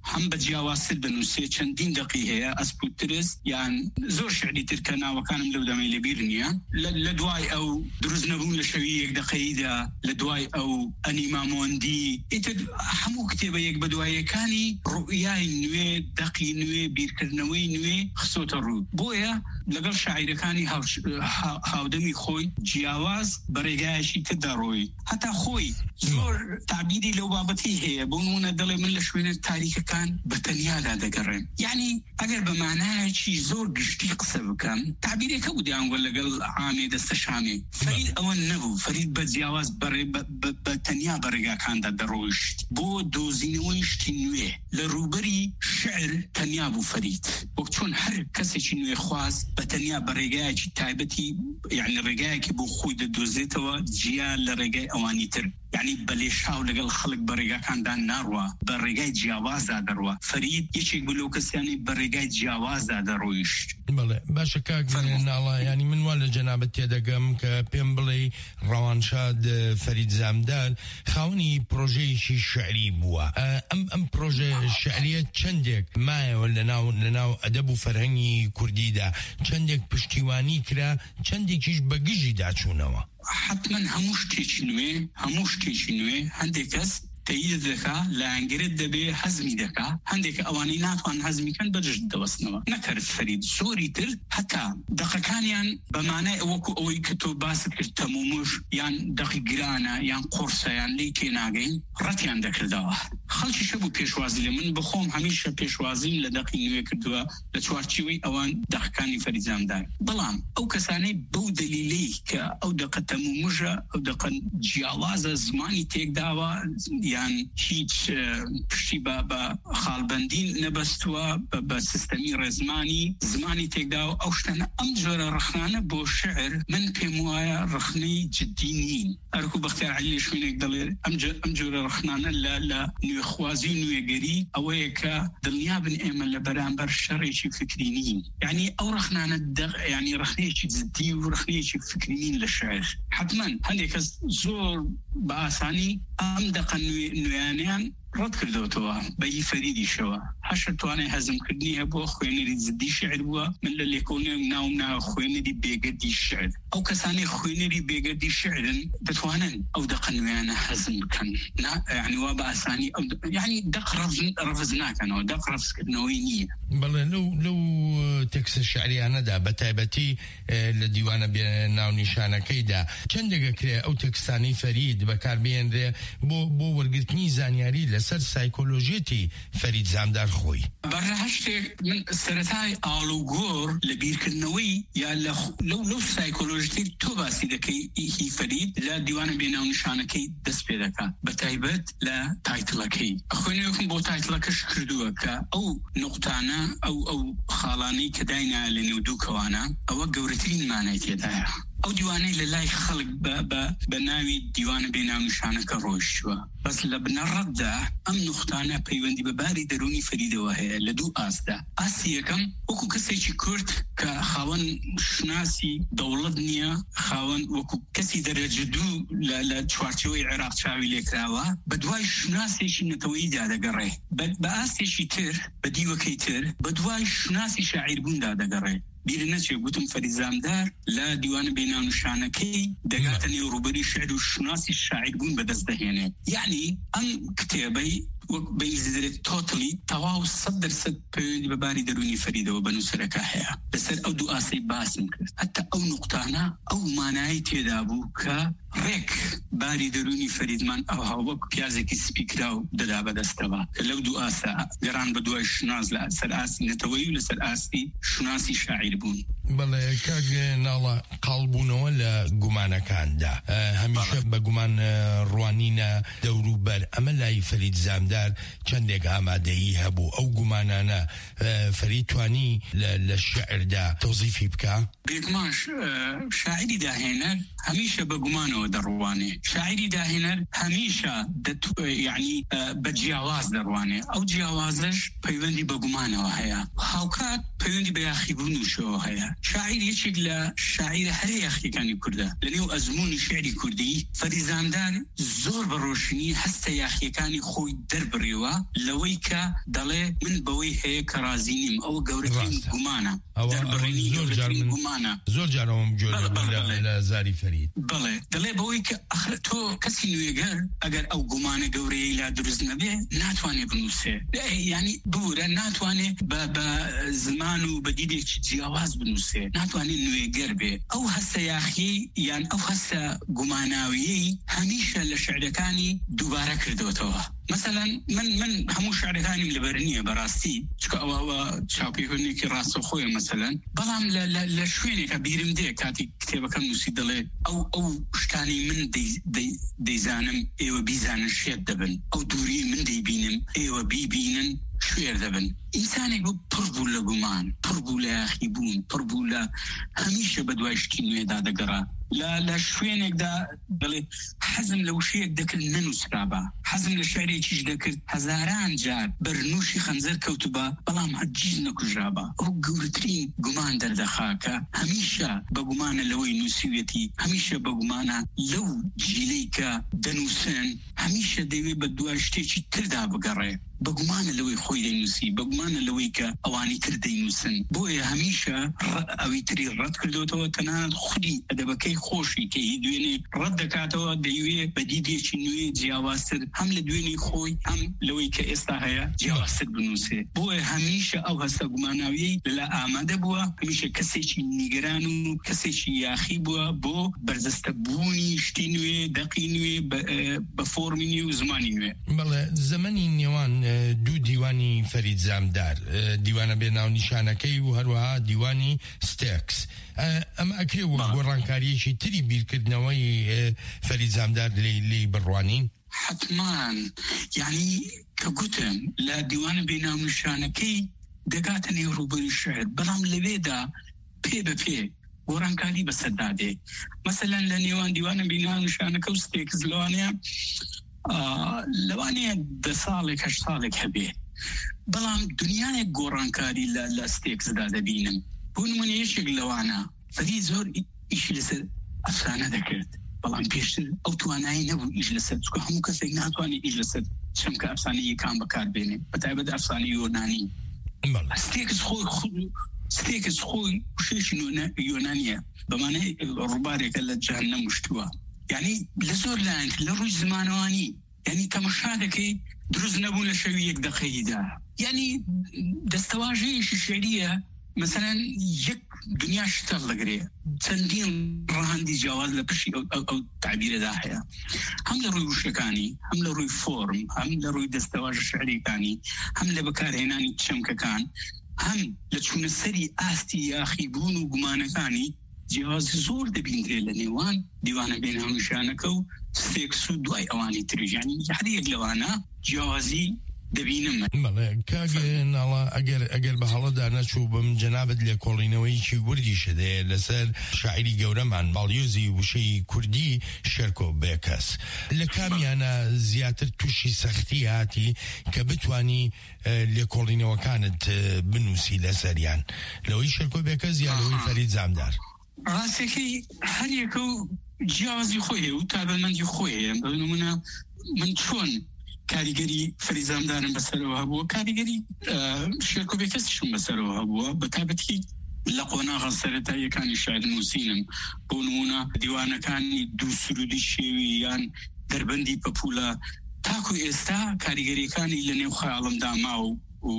هم بجیاواز بنووسێ چەندین دقی هەیە ئەسپوترس یان زۆر شعری ترکە ناوەکانم لەو دەمەی لەبیر نییە لە دوای ئەو دروست نەبوون لە شەوی یەک دقەیەدا لە دوای ئەو ئەنیمامۆندی ئیتر هەموو کتێبە یەک بە دواییەکانی ڕوئیای نوێ دەقی نوێ بیرکردنەوەی نوێ خسۆتە ڕوو بۆیە لەگەڵ شاعیرەکانی هاودەمی خۆی جیاواز بەڕێگایەکی تردا ڕۆی هەتا خۆی زۆر تعبیری لەو بابەتی هەیە بۆ نمونە دەڵێ من لە شوێنە تاریکەکان بە تەنیادا دەگەڕێم یعنی ئەگەر بە مانایەکی زۆر گشتی قسە بکەم تعبیرێکە بوو دیانگوە لەگەڵ عامێ دەستە شامێ فەرید ئەوە نەبوو فەرید بە جیاواز بە تەنیا بەڕێگاکاندا دەڕۆیشت بۆ دۆزینەوەی شتی نوێ لە ڕووبەری شعر تەنیا بوو فەرید وەک چۆن هەر کەسێکی نوێ خواست بە تەنیا بە ڕێگایەکی تایبەتی یعنی ڕێگایەکی بۆ خۆی دەدۆزێتەوە جیا لە ڕێگای ئەوانی تر یعنی بەلێشاو لەگەڵ خەڵک بە ڕێگاکاندا ناڕوە بە ڕێگای جیاوازدا دەڕوە فەرید یەکێک بوو لەو کەسیانی بە ڕێگای جیاوازدا دەڕۆیشت بەڵێ باشە کاک ناڵە ینی من وا لە جەنابەت تێدەگەم کە پێم بڵێ ڕەوانشاد فەرید زامدار خاوەنی پرۆژەیەکی شعری بووە ئەم پرۆژە شعریە چەندێک مایەوە لەناو ئەدەب و فەرهەنگی کوردیدا چەندێک پشتیوانی کرا چەندێکیش بەگژی داچوونەوە حتما هەموو شتێکی نوێ هەندێک کەس تەیید دەکا لە ئەنگرێت دەبێ هەزمی دەکا هەندێک ئەوانەی ناتوان هەزمیکەن بەجشت دەوەستنەوە نەکرد فەرید زۆری تر هەتا دەقەکانیان بەمانای ئەوەکو ئەوەی کە تۆ باست کرد تەمومش یان دەقی گرانە یان قۆرسە یان لی تێناگەین ڕەتیان دەکردەوە خەڵکی شەبوو پێشوازی لێ من بخۆم هەمیشە پێشوازیم لە دەقی نوێ کردووە لە چوارچێوەی ئەوان دەقەکانی فەرید زامدار بەڵام ئەو کەسانەی بەو دەلیلەی کە ئەو دەقە تەمومژە ئەو دەقە جیاوازە زمانی تێکداوە یان هیچ پشتی بە خاڵبەندی نەبەستووە بە سیستەمی ڕێزمانی زمانی تێکداوە ئەو شتانە ئەم جۆرە ڕخنانە بۆ شعر من پێم وایە ڕخنەی جدی نین ئەرکو بەختیار عەلی شوێنێک دەڵێ ئەم جۆرە ڕخنانە لە نوێخوازی و نوێگەری ئەوەیە کە دڵنیابن ئێمە لە بەرامبەر شەڕێکی فکری نین یعنی ئەو ڕخنانە یعنی ڕخنەیەکی جدی و ڕخنەیەکی فکری نین لە شعر حتما هەندێک کەس زۆر بە ئاسانی ئەم دەقە نوێیانیان ڕەت کردوتەوە بەی فەریدیشەوە هەشر توانای هەزمکردنی هەبووە خوێنەری جدی شعر بووە من لە لێکۆڵینێک ناو خوێنەری بێگەردی شعر ئەو کەسانی خوێنەری بێگەردی شعرن دەتوانن ئەو دەقە نوێیانە هەزم بکەن یعنی وا بە ئاسانی یعنی دەق ڕەفز ناکەنەوە دەق ڕەفزکردنەوەی نییە بەڵێ لەو تێکسە شعریانەدا بە تایبەتی لە دیوانە ناو نیشانەکەیدا چەندێکەکرێ ئەو تێکستانی فەرید بەکاربێنرێ بۆ وەرگرتنی زانیاری لەسەر سایکۆلۆژیەتی فەرید زامدار خۆی بەڕاهشتێک من سەرەتای ئاڵوگۆڕ لە بیرکردنەوەی یا لەو سایکۆلۆژیەتی تۆ باسی دەکەی هی فەرید لە دیوانە بێناو نیشانەکەی دەست پێ دەکات بە تایبەت لە تایتڵەکەی خوێنەوەکم بۆ تایتڵەکەش کردووە کە ئەو نقطانە ئەو خاڵانەی کە داینا لە نێو دوو کەوانە ئەوە گەورەترین مانای تێدایە ئەو دیوانەی لە لای خەڵک بە ناوی دیوانە بێناو نیشانەکە ڕۆیشتووە بەس لە بنەڕەتدا ئەم نقطانە پەیوەندی بە باری دەرونی فەریدەوە هەیە لە دوو ئاسدا ئاسی یەکەم وەکو کەسێکی کورد کە خاوەن شناسی دەوڵەت نییە خاوەن وەکو کەسی دەرەجە دوو لە چوارچەوەی عێراق چاوی لێکراوە بە دوای شناسێکی نەتەوەییدا دەگەڕێ بە ئاستێکی تر بە دیوەکەی تر بە دوای شناسی شاعیربووندا دەگەڕێ بیر نەچێ گوتم فەرید زامدار لە دیوانە بێناو نیشانەکەی دەگاتە نێو ڕووبەری شعر و شناسی شاعیربوون بەدەست دەهێنێت یعنی ئەم کتێبەی وەک بەیزدرێت تۆتلی تەواو 100% پەیوەندی بە باری دەرونی فەریدەوە بە نووسەرەکە هەیە لەسەر ئەو دوو ئاسەی باسم کرد هەتا ئەو نقطانە ئەو مانایی تێدا بوو کە ڕێک باری دەرونی فەریدمان ئەو هاوەک پیازێکی سپیکرا و دەدا بەدەستەوە کە لەو دوو ئاسە گەڕان بە دوای شناس لە سەر ئاسی نەتەوەی و لەسەر ئاستی شناسی شاعیر بوون بەڵێ کاک ناڵە قاڵبوونەوە لە گومانەکاندا هەمیشە بە گومان ڕوانینە دەوروبەر ئەمە لای فەرید زامدار چەندێک ئامادەیی هەبوو ئەو گومانانە فەرید توانی لە شعردا تەوزیفی بکە بێگومان شاعری داهێنەر هەمیشە بە گومانەوە دەڕوانێ شاعری داهێنەر هەمیشە یعنی بە جیاواز دەڕوانێ ئەو جیاوازش پەیوەندی بە گومانەوە هەیە هاوکات پەیوەندی بە یاخیبوون و شەوە هەیە. شاعیر یەکێک لە شاعیرە هەرە یاخیەکانی کوردە لەنێو ئەزمموی شعری کوردی فەریزامدار زۆر بە ڕۆشنی هەستە یاخیەکانی خۆی دەربڕیوە لەوەی کە دەڵێ من بەوەی هەیە کە رازی نیم ئەوە گەورەترین گومانە دەربڕینی گەورەترین گومانە. زۆر جارەوەم گوێ لە زاری فەرید بەڵێ دەڵێ بەوەی کە ئەخر تۆ کەسی نوێگەر ئەگەر ئەو گومانە گەورەی لا دروست نەبێ ناتوانێ بنووسێ، یعنی بورە ناتوانێ بە زمان و بە دیدێکی جیاواز بنووسێ، ناتوانێت نوێگەر بێ. ئەو هەستە یاخی یان ئەو هەستە گوماناویەی هەمیشە لە شعرەکانی دووبارە کردوتەوە. مثلا من هەموو شعرەکانیم لەبەر نییە بەڕاستی چکە ئەوە چاوپێکردنێکی ڕاستەخۆیە مثلا، بەڵام لە شوێنێکە بیرم دێ کاتی کتێبەکەم نووسی دەڵێ ئەو شتانی من دەیزانم ئێوە بیزانن شێت دەبن، ئەو دووری من دەیبینم ئێوە بیبینن شوێر دەبن. ئینسانێک بوو پڕ بوو لە گومان، پڕ بوو لە یاخی بوون، پڕ بوو لە هەمیشە بە دوای شتی نوێدا دەگەڕا. لە شوێنێکدا دەڵێ حەزم لە وشەیەک دەکرد نەنووسرابە، حەزم لە شعرێکیش دەکرد هەزاران جار بەرنووشی خەنجەر کەوتوبە بەڵام هەرگیز نەکوژرابە. ئەو گەورەترین گومان دەردەخا کە هەمیشە بە گومانە لەوەی نووسیوێتی، هەمیشە بە گومانە لەو جیلەی کە دەنووسن، هەمیشە دەوێت بە دوای شتێکی تردا بگەڕێ، بە گومانە لەوەی خۆی دەینووسی، بە گومانە لەوەی کە ئەوانی تر دەینووسن. بۆیە هەمیشە ئەوی تری ڕەت کردوتەوە، تەنانەت خودی ئەدەبەکەی خۆشی کە هی دوێنێ ڕەت دەکاتەوە، دەیوێت بە دیدێکی نوێ جیاوازتر هەم لە دوێنێ خۆی هەم لەوەی کە ئێستا هەیە جیاوازتر بنووسێ. بۆیە هەمیشە ئەو هەستە گوماناویەی لەلا ئامادە بووە، هەمیشە کەسێکی نیگەران و کەسێکی یاخی بووە بۆ بەرزەستە بوونی شتی نوێ، دەقی نوێ، بە فۆرمی نوێ و زمانی نوێ. بەڵێ زەمەنی نێوان دوو دیوانی فەرید زامدار، دیوانە بێ ناونیشانەکەی و هەروەها دیوانی ستێکس، ئەمە ئەکرێ وە گۆڕانکاریەکی تری بیرکردنەوەی فەرید زامدار لێی بڕوانین؟ حتمان، یعنی کە گوتم لە دیوانە بێ ناونیشانەکەی دەگاتە نێو ڕووبەری شعر، بەڵام لەوێدا پێ بە پێ گۆڕانکاری بەسەردادێ. مثلا لە نێوان دیوانە بێ ناونیشانەکە و ستێکس لەوانەیە 10 ساڵێک 8 ساڵێک هەبێ، بەڵام دنیایەک گۆڕانکاری لە ستێکسدا دەبینم. بۆ نمونە یەکێک لەوانە فەرید زۆر ئیشی لەسەر ئەفسانە دەکرد، بەڵام پێشتر ئەو توانایی نەبوو ئیش لەسەر، چکە هەموو کەسێک ناتوانێت ئیش لەسەر چەمکە ئەفسانەی یەکان بەکاربێنێ، بەتایبەت ئەفسانەی یۆنانی. ستێکس خۆی وشەیەکی یۆنانیە، بەمانای ڕووبارێکە لە جەهەنەم وشتووە. یعنی لە زۆر لایەن لە ڕووی زمانەوانی، یعنی تەماشا دەکەی دروست نەبوون لە شەوی 1 دقەیەدا. یعنی دەستەواژەیەکی شعریە مثلا یەک دنیا شتەڵ دەگرێ، چەندین ڕەهەندی جیاواز لە پشی ئەو تعبیرەدا هەیە، هەم لە ڕووی وشەکانی، هەم لە ڕووی فۆرم، هەم لە ڕووی دەستەواژە شعریەکانی، هەم لە بەکارهێنانی چەمکەکان، هەم لە چوونە سەری ئاستی یاخیبوون و گومانەکانی جیاوازی زۆر دەبیندرێ لە نێوان دیوانە بێ ناونیشانەکە و ستێکس و دوای ئەوانی تریژانی هەریەک لەوانە جیاوازی دەبینم. بەڵێ کاگەناڵە ئەگەر بە هەڵەدا نەچوو بم جەنابەت لێ کۆڵینەوەیکی وردی شدەیە لەسەر شاعری گەورەمان باڵیۆزی وشەی کوردی شێرکۆ بێکەس، لە کامیانە زیاتر تووشی سەختی هاتی کە بتوانی لێ کۆڵینەوەکانت بنووسی لەسەریان، لەوەی شێرکۆ بێکەس یان لەوەی فەرید زامدار؟ ڕاستەکەی هەریەکە و جیاوازی خۆیە و تابەمەندی خۆیە. بە نمونە من چۆن کاریگەری فەرید زامدارم بەسەرەوە هەبووە، کاریگەری شێرکۆ بێکەسیشم بەسەرەوە هەبووە، بە تایبەتی لە قۆناغە سەرەتاییەکانی شاعر نووسینم. بۆ نمونە دیوانەکانی دوو سرودی شێوی یان دەربەندی پەپوولە، تاکو ئێستا کاریگەریەکانی لە نێو خەیاڵمدا ماوە و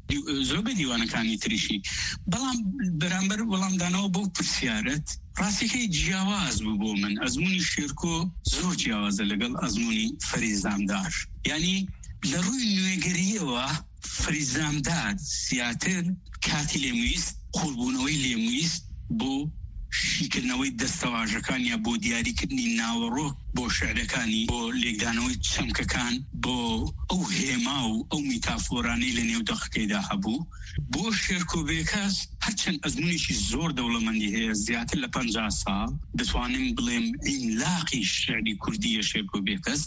زۆر بە دیوانەکانی تریشی. بەڵام بەرامبەر وەڵامدانەوە بەو پرسیارەت ڕاستیەکەی جیاواز بوو بۆ من. ئەزمموی شێرکۆ زۆر جیاوازە لەگەڵ ئەزمموی فەرید زامدار، یعنی لە ڕووی نوێگەریەوە فەرید زامدار زیاتر کاتی لێمویست، قوڵبوونەوەی لێمویست بۆ شیکردنەوەی دەستەواژەکان یا بۆ دیاریکردنی ناوەڕۆک بۆ شعرەکانی، بۆ لێکدانەوەی چەمکەکان، بۆ ئەو هێما و ئەو میتافۆرانەی لە نێو دەقەکەیدا هەبوو. بۆ شێرکۆ بێکەس هەرچەند ئەزممویەکی زۆر دەوڵەمەندی هەیە، زیاتر لە 50 ساڵ دەتوانم بڵێم ئیملاقی شعری کوردیە شێرکۆ بێکەس.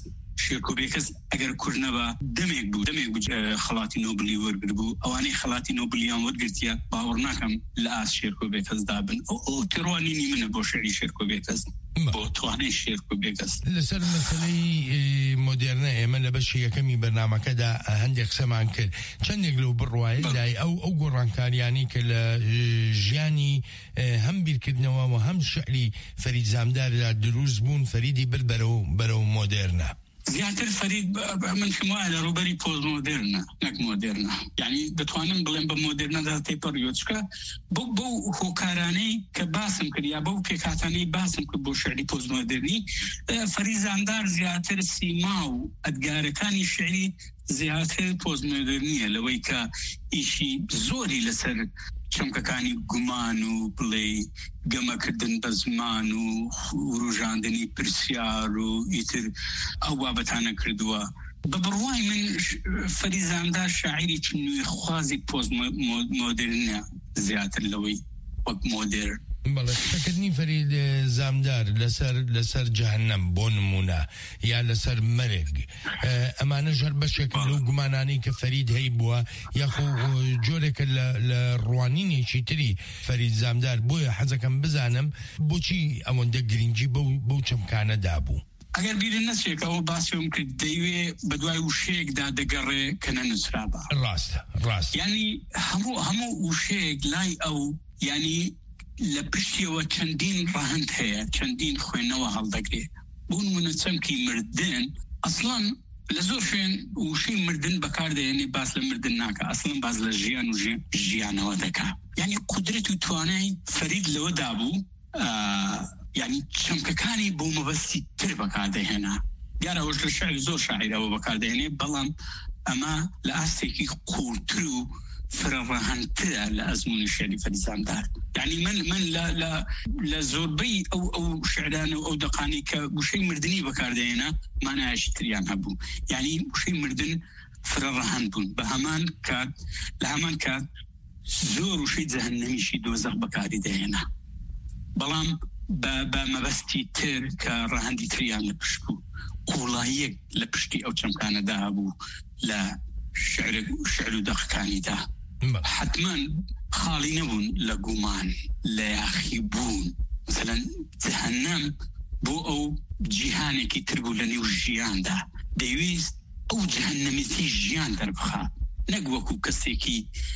شێرکۆبێکەس ئەگەر کورد نەبا دەمێک بوو خەڵاتی نۆبلی وەرگر بوو ئەوانەی خەڵاتی نۆبلیان وەرگرتیە باوەڕ ناکەم لە ئاس شێرکۆبێکەس دابن ئەو تێڕوانینی منە بۆ شێری شێرکۆبێکەس بۆ توانای شێرکۆبێکەس لەسەر مەسەلەی مۆدێرنە ئێمە لە بەشی یەکەمی بەرنامەکەدا هەندێک قسەمان کرد چەندێک لەو بڕوایە لای ئەو گۆڕانکاریانی کە لە ژیانی هەم بیرکردنەوە و هەم شعری فەرید زامداردا دروست بوون فەریدی بر بەرەو مۆدێرنە زیاتر فرید من شما لە ڕوبەری پۆز مۆدێرنە نەک مۆدێرنە یعنی دەتوانم بڵێم بە مۆدێرنەدا تێپەڕیۆ چکە بۆ هۆکارانەی کە باسم کرد یا بەو پێکاتانەی باسم کرد بۆ شعری پۆز مۆدێرنی فەرید زامدار زیاتر سیما و ئەدگارەکانی شعری زیاتر پۆز مۆدێرنیە لەوەی کە ئیشی زۆری لەسەر چەمکەکانی گومان و بڵێ گەمەکردن بە زمان و ڕوژاندنی پرسیار و ئیتر ئەو بابەتانە کردووە بە بڕوای من فەرید زامدار شاعری چنوێ خوازی پۆز مۆدێرنە زیاتر لەوەی وەک مۆدێر بەڵێ تەکردنی فەرید زامدار لەسەر جەهەنەم بۆ نمونە یا لەسەر مەرگ ئەمانە ژەر بەشێک لەو گومانانی کە فەرید هەی بووە یاخۆ جۆرێکە لە ڕوانینێکی تری فەرید زامدار بۆیە حەزەکەم بزانم بۆچی ئەوەندە گرنگی بەو چەمکانە دابوو ئەگەر بیرن نەچێکەوە باسیۆم کرد دەیوێ بە دوای وشەیەکدا دەگەڕێ کە نەنووسرابە ڕاست یعنی هەموو وشەیەک لای ئەو یعنی لە پشتیەوە چەندین ڕاهەند هەیە چەندین خوێنەوە هەڵدەگرێ بۆ نمونە چەمکی مردن ئەسڵان لە زۆر شوێن وشەی مردن بەکاردێنێ باس لە مردن ناکە ئەسڵان باز لە ژیان و ژیانەوە دەکا یعنی قودرەت و توانای فەرید لەوەدا بوو یعنی چەمکەکانی بۆ مەبەستی تر بەکاردەهێنا دیارە ئەوەش لە شعر زۆر شاعیرەوە بەکاردەهێنێ بەڵام ئەمە لە ئاستێکی قوڵتر و فرەڕەهەنترە لە ئەزمموی شعری فەرید زامدار یعنی من لە زۆربەی ئەو شعرانە و ئەو دەقانی کە وشەی مردنی بەکاردەهێنا مانایەشی تریان هەبوو یعنی وشەی مردن فرەڕەهەند بوون بە هەمان کات زۆر وشەی جەهەنەمیشی دۆزەخ بەکاری دەهێنا بەڵام بە مەبەستی تر کە ڕەهەندی تریان لە پشت بوو قوڵاییەک لە پشتی ئەو چەمکانەدا هەبوو لە شعر و دەقەکانیدا حتما خاڵی نەبوون لە گومان لە یاخی بوون مثلا جەهەنەم بۆ ئەو جیهانێکی تر بوو لە نێو ژیاندا دەیویست ئەو جەهەنەمیتی ژیان دەربخا نەک وەکو کەسێکی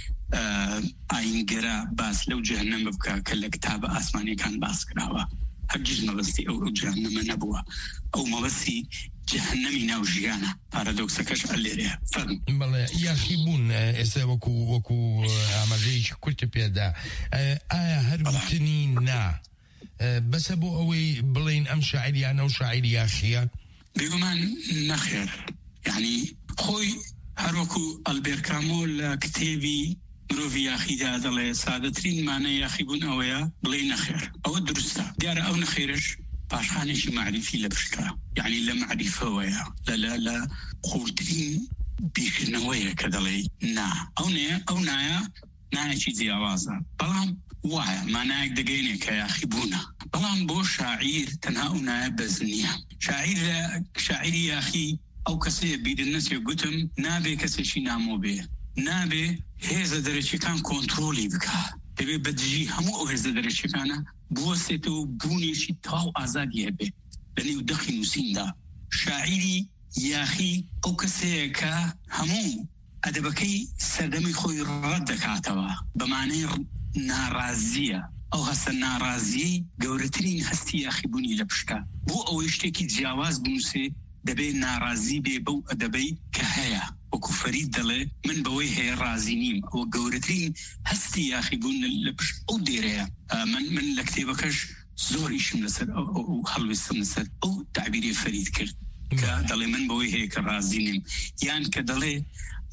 ئاینگەرە باس لەو جەهەنەمە بکە کە لە کتابە ئاسمانیەکان باس کراوە هەرگیز مەبەستی ئەو جەهەنەمە نەبووە ئەو مەبەستی جەهەنەمی ناو ژیانە پارادۆکسەکەش ئەلێرەیە بەڵێ یاخی بوون ئێستا وەکو ئاماژەیەکی کورتە پێدا ئایا هەروتنی نا بەسە بۆ ئەوەی بڵێن ئەم شاعریانە و شاعری یاخیە بێگومان نەخێر یعنی خۆی هەروەکو ئەلبێر کامۆ لە کتێبی مرۆڤی یاخیدا دەڵێ سادەترین مانای یاخی بوون ئەوەیە بڵێ نەخێر ئەوە دروستە دیارە ئەو نەخێرش پاشخانێکی معریفی لە پشتە یعنی لە معریفەوەیە لە قوڵترین بیرکردنەوەیە کە دەڵێ نا ئەو نایە نایەکی جیاوازە بەڵام وایە مانایەک دەگەینێ کە یاخی بوونە بەڵام بۆ شاعیر تەنها ئەو نایە بەز نییە شاعیری یاخی ئەو کەسەیە بیرن نەچێ گوتم نابێ کەسێکی نامۆ بێ نابێ هێزە دەرەچیەکان کۆنترۆلی بکە دەبێ بەدژی هەموو ئەو هێزە دەرەچیەکانە بوەستێتەوە بوونێکی تاو ئازادی هەبێ لە نێو دەخی نووسیندا شاعیری یاخی ئەو کەسەیە کە هەموو ئەدەبەکەی سەردەمی خۆی ڕەت دەکاتەوە بەمانەی ناڕازیە ئەو هەستە ناڕازیی گەورەترین هەستی یاخیبوونی لە پشکە بۆ ئەوەی شتێکی جیاواز بنووسێ دەبێ ناڕازی بێ بەو ئەدەبەی کە هەیە وەکو فەرید دەڵێ من بەوەی هەیە ڕازی نیم ئەوە گەورەترین هەستی یاخیبوون لە پشت ئەو دێرەیە من لە کتێبەکەش زۆریشم لەسەر ئەو هەڵوێستم لەسەر ئەو تعبیری فەرید کرد کە دەڵێ من بەوەی هەیە کە ڕازی نیم یان کە دەڵێ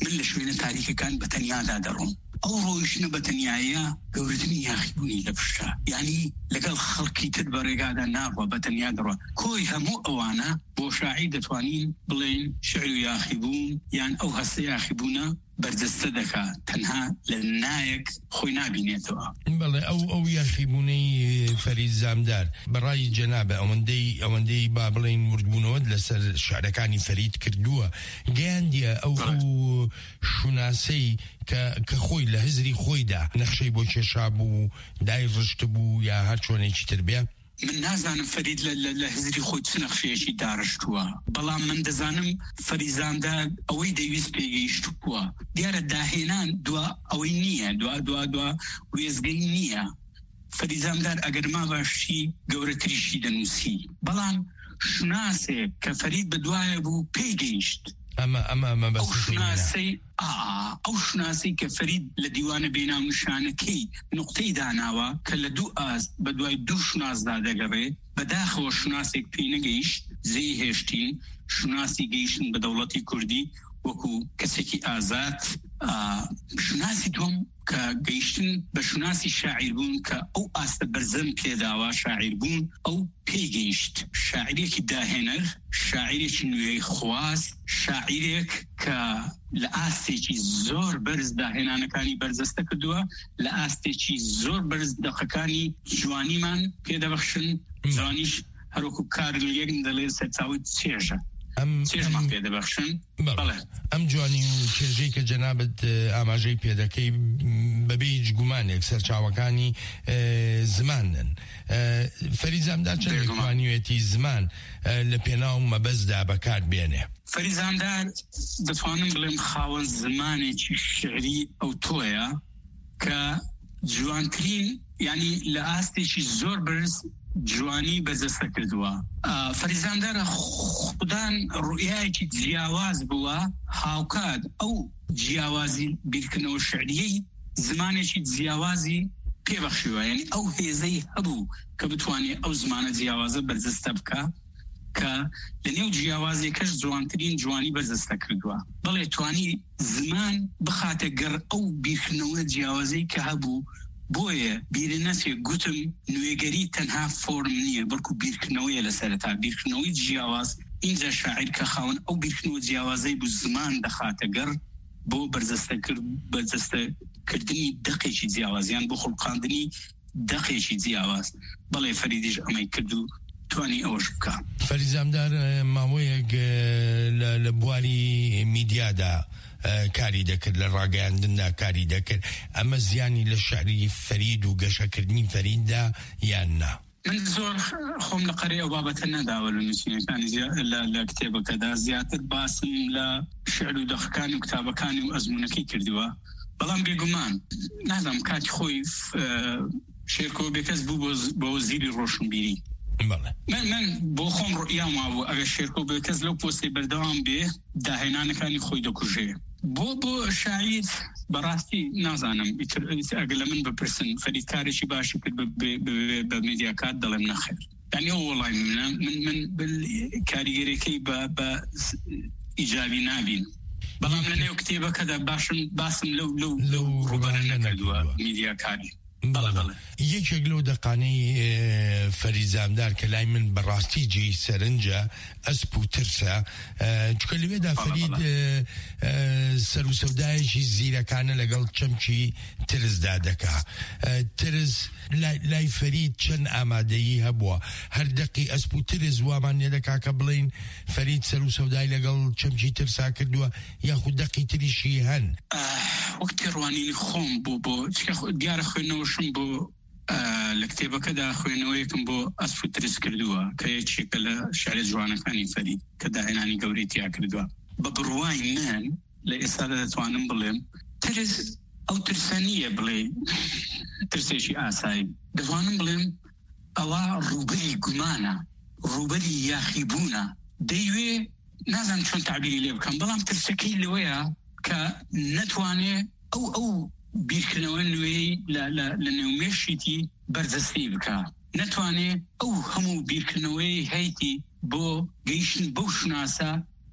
من لە شوێنە تاریکەکان بە تەنیادا دەڕۆم ئەو ڕۆیشتنە بە تەنیایە گەورەترین یاخیبوونی لە پشتە یعنی لەگەڵ خەڵکی تر بە ڕێگادا ناڕوە بە تەنیا دەڕوە کۆی هەموو ئەوانە بۆ شاعیر دەتوانین بڵێن شعر و یاخیبوون یان ئەو هەستە یاخیبوونە بەردەستە دەکات تەنها لە نایەک خۆی نابینێتەوە بەڵێ ئەو یاخیبوونەی فەرید زامدار بەڕای جەنابە ئەوەندەی با بڵێن وردبوونەوە لەسەر شعرەکانی فەرید کردووە گەیاندیە ئەو شوناسەی کە خۆی لە هزری خۆیدا نەخشەی بۆ کێشا بوو دای ڕشت بوو یا هەر چۆنێکی تر بێ من نازانم فەرید لە هزری خۆی چ نەخشەیەکی داڕشتووە بەڵام من دەزانم فەریزامدار ئەوەی دەویست پێگەیشتووە دیارە داهێنان دوا ئەوەی نییە دوا وێزگەی نییە فەریزامدار ئەگەر ما باشی گەورەتریشی دەنووسی بەڵام شناسێک کە فەرید بەدوایە بوو پێگەیشت ئەو شناسی کە فەرید لە دیوانە بێناونشانەکەی نقطەی داناوە کە لە دوو ئاست بە دوای دوو شناسدا دەگەڕێت بەداخەوە شناسێک پێی نەگەیشت زێی هێشتین شناسی گەیشتن بە دەوڵەتی کوردی وەکو کەسێکی ئازاد شناسی دوم کە گەیشتن بە شناسی شاعیر بوون کە ئەو ئاستە بەرزەم پێداوە شاعیر بوون ئەو پێگەیشت شاعیرێکی داهێنەر شاعیرێکی نوێی خواست شاعیرێک کە لە ئاستێکی زۆر بەرز داهێنانەکانی بەرزەستە کردووە لە ئاستێکی زۆر بەرز دەقەکانی جوانیمان پێدەبەخشن جوانیش هەروەکو کار لەیەک دەڵێ سەرچاوی چێژە چێژمان پێدەبەخشن ئەم جوانی و چێژەی کە جەنابەت ئاماژەی پێدەکەی بەبێ هیچ گومانێک سەرچاوەکانی زمانن فەرید زامدار چەند جوانیوێتی زمان لە پێناو مەبەستدا بەکار بێنێ فەرید زامدار دەتوانم بڵێم خاوەن زمانێکی شعری ئەو تۆیە کە جوانترین یعنی لە ئاستێکی زۆر بەرز جوانی بەرزەستە کردووە فەریزامدارە خوددان ڕوئایەکی جیاواز بووە هاوکات ئەو جیاوازی بیرکردنەوە شعریەی زمانێکی جیاوازی پێبەخشیوە یعنی ئەو هێزەی هەبوو کە بتوانێت ئەو زمانە جیاوازە بەرزەستە بکە کە لە نێو جیاوازێکەش جوانترین جوانی بەرزەستە کردووە بەڵێ توانی زمان بخاتە گەڕ ئەو بیرکردنەوە جیاوازەی کە هەبوو بۆیە بیرنەسێک گوتم نوێگەری تەنها فۆرم نییە بەڵکو بیرکردنەوەیە لە سەرەتا بیرکردنەوەی جیاواز اینجا شاعیر کە خاوەن ئەو بیرکردنەوە جیاوازەی بوو زمان دەخاتە گەڕ بۆ بەرزەستەکردنی دەقێکی جیاوازیان بۆ خوڵقاندنی دەقێکی جیاواز بەڵێ فەریدیش ئەمەی کردو توانی ئەوەش بکە فەرید زامدار ماوەیەک لە بواری میدیادا کاری دەکرد لە ڕاگەیاندندا کاری دەکرد ئەمە زیانی لە شعری فەرید و گەشەکردنی فەریددا یان نا من زۆر خۆم لە قەرەی ئەو بابەتە نەداوە لە نووسینەکانی لە کتێبەکەدا زیاتر باسم لە شعر و دەخەکانی و کتابەکانی و ئەزمونەکەی کردووە بەڵام بێگومان نازانم کاتی خۆی شێرکۆ بێکەس بوو بۆ وەزیری ڕۆشنبیری من بۆ خۆم ڕۆیام وابوو ئەگەر شێرکۆ بێکەس لەو پۆستی بەردەوام بێ داهێنانەکانی خۆی دەکوژێ بۆ شاعیر بەڕاستی نازانم ئەگەر لە من بپرسن فەرید کارێکی باشی کرد بە میدیاکات دەڵێم نەخێر یعنی ئەو وەڵای من کاریگەرەکەی بە ئیجابی نابین بەڵام لە نێو کتێبەکەدا باسم لەو ڕوبەرە نەکردووە میدیاکاری یەکێک لەو دەقانەی فەرید زامدار کە لای من بەڕاستی جێی سەرنجە ئەسپ و ترسە چکە لەوێدا فەرید سەر و سەودایەکی زیرەکانە لەگەڵ چەمکی ترسدا دەکا ترس لای فەرید چەند ئامادەیی هەبووە هەر دەقی ئەسپ و ترس وامان لێدەکا کە بڵین فەرید سەر و سەودای لەگەڵ چەمکی ترسا کردووە یاخود دەقی تریشی هەن وەکتی ڕوانینی خۆم بۆ دیارە خوێنەوەشم بۆ لە کتێبەکەدا خوێنەوەیەکم بۆ ئەسپ و ترس کردووە کە یەکێکە لە شعرە جوانەکانی فەرید کە داهێنانی گەورەی تیا کردووە بە بڕوای من لە ئێستادا دەتوانم بڵێم ترس ئەو ترسە نییە بڵێ ترسێکی ئاسایی دەتوانم بڵێم ئەوە ڕوبەری گومانە ڕوبەری یاخیبوونە دەیوێ نازانم چۆن تعبیری لێ بکەم بەڵام ترسەکەی لەوەیە کە نەتوانێ ئەو بیرکردنەوە نوێی لە نێومێشیتی بەرزەستی بکە نەتوانێ ئەو هەموو بیرکردنەوەی هەیتی بۆ گەیشتن بەو شناسە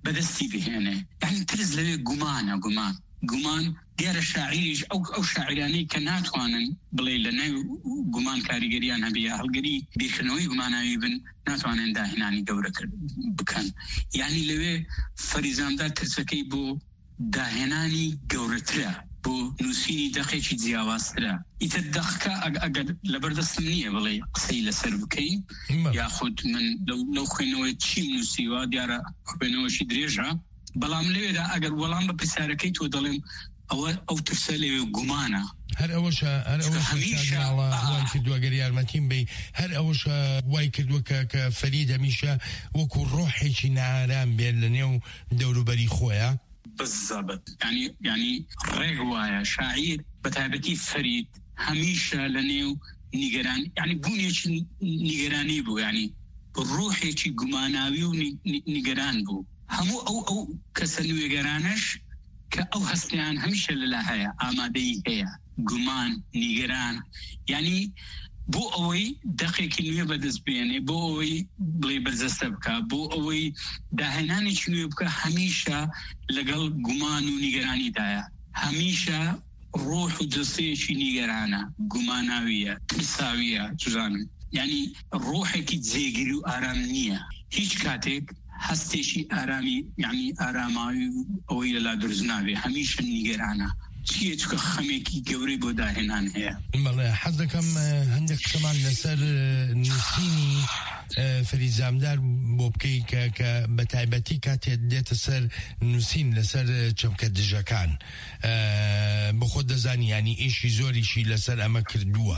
بەدەستی بهێنێ یعنی ترس لەوێ گومان دیارە شاعیریش ئەو شاعرانەی کە ناتوانن بڵێ لە ناو گومان کاریگەریان هەبێ یا هەڵگەری بیرکردنەوەی گوماناوی بن ناتوانن داهێنانی گەورە بکەن یعنی لەوێ فەریزامدار ترسەکەی بۆ داهێنانی گەورەترە بۆ نووسینی دەقێکی جیاوازترە ئیتر دەقەکە ئەگەر لەبەردەستم نییە بڵێ قسەی لەسەر بکەین یاخود من لەو خوێنەوەی چیم نووسیوە دیارە خوێنەوەشی درێژە بەڵام لەوێدا ئەگەر وەڵام بە پرسیارەکەی تۆ دەڵێم ئەو ترسە لەوێ گومانە هەر ئەوەشە وای کردووە گەر یارمەتیم بێ هەر ئەوەشە وای کردووە کە فەرید هەمیشە وەکو ڕۆحێکی نائارام بێت لە نێو دەوروبەری خۆیە بالضبط يعني ڕێگ وایە شاعیر بەتایبەتی فەرید هەمیشە لە نێو نیگەران يعني بوونێکی نیگەرانی بوو يعني ڕۆحێکی گوماناوی و نیگەران بوو هەموو ئەو کەسە نوێگەرانش کە ئەو هەستیان هەمیشە لەلا هەیە ئامادەی هەیە گومان نیگەران يعني بۆ ئەوەی دەقێکی نوێ بەدەست بێنێ بۆ ئەوەی بڵێ بەرزەستە بکە بۆ ئەوەی داهێنانێکی نوێ بکە هەمیشە لەگەڵ گومان و نیگەرانیدایە هەمیشە ڕۆح و جسەیەکی نیگەرانە گوماناویە ترساویە جوزانم يعني ڕۆحێکی جێگیری و ئارام نییە هیچ کاتێک هەستێکی ئارامی يعني ئاراماوی ئەوەی لەلا دروست نابێ هەمیشە نیگەرانە چیە چکە خەمێکی گەورەی بۆ داهێنان هەیە بەڵێ حەز دەکەم هەندێک قسەمان لەسەر نووسینی فەریزامدار بۆ بکەی کە بە تایبەتی کاتێت دێتە سەر نووسین لەسەر چەمکە دژەکان بۆ خۆت دەزانی ینی ئیشی زۆریشی لەسەر ئەمە کردووە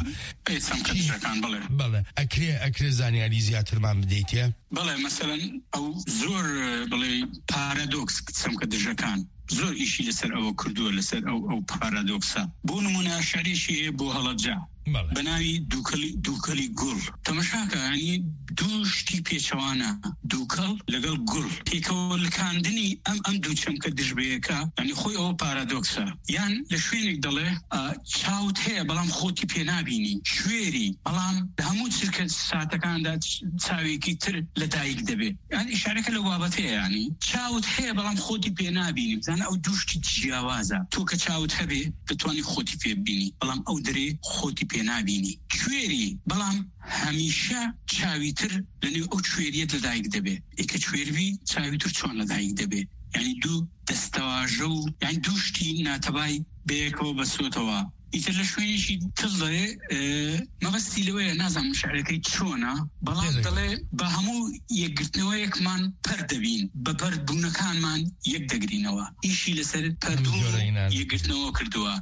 بەڵێ ئەکرێ زانیاری زیاترمان بدەیتە بەڵێ مەسەلەن ئەو زۆر بڵێ پارادۆکس چەمکە دژەکان زۆر ئیشی لەسەر ئەوە کردووە لەسەر ئەو پارادۆکسە بۆ نمونە شعرێکی هەیە بۆ هەڵەبجا بەناوی دووکەلی گوڵ تەماشاکە ینی دوو شتی پێچەوانە دووکەڵ لەگەڵ گوڵ پێکەوە لکاندنی ئەم دوو چەمکە دژبەیەکە ینی خۆی ئەوە پارادۆکسە یان لە شوێنێک دەڵێ چاوت هەیە بەڵام خۆتی پێ نابینی شوێری بەڵام هەموو چرکە ساتەکاندا چاوێکی تر لەدایک دەبێت یانی شعرەکە لە بابەتەیە ینی چاوت هەیە بەڵام خۆتی پێ نابینی بزانە ئەو دووشتی جیاوازە تۆ کە چاوت هەبێ دەتوانی خۆتی پێ ببینی بەڵام ئەو دەرێ خۆتی پێ نابینی کوێری بەڵام هەمیشە چاویتر لەنێو ئەو کوێریەت لەدایک دەبێت ئیکە کوێروی چاویتر چۆن لەدایک دەبێت یعنی دوو دەستەواژە و یعنی دووشتی ناتەبای بەیەکەوە بەسۆتەوە ئیتر لە شوێنێکی تڵدەێ مەبەستی لەوەیە نازانم شعرەکەی چۆنە بەڵام دەڵێ بە هەموو یەکگرتنەوەیەکمان پەر دەبین بە پەرد بوونەکانمان یەک دەگرینەوە ئیشی لەسەر پەردوون یەکگرتنەوە کردووە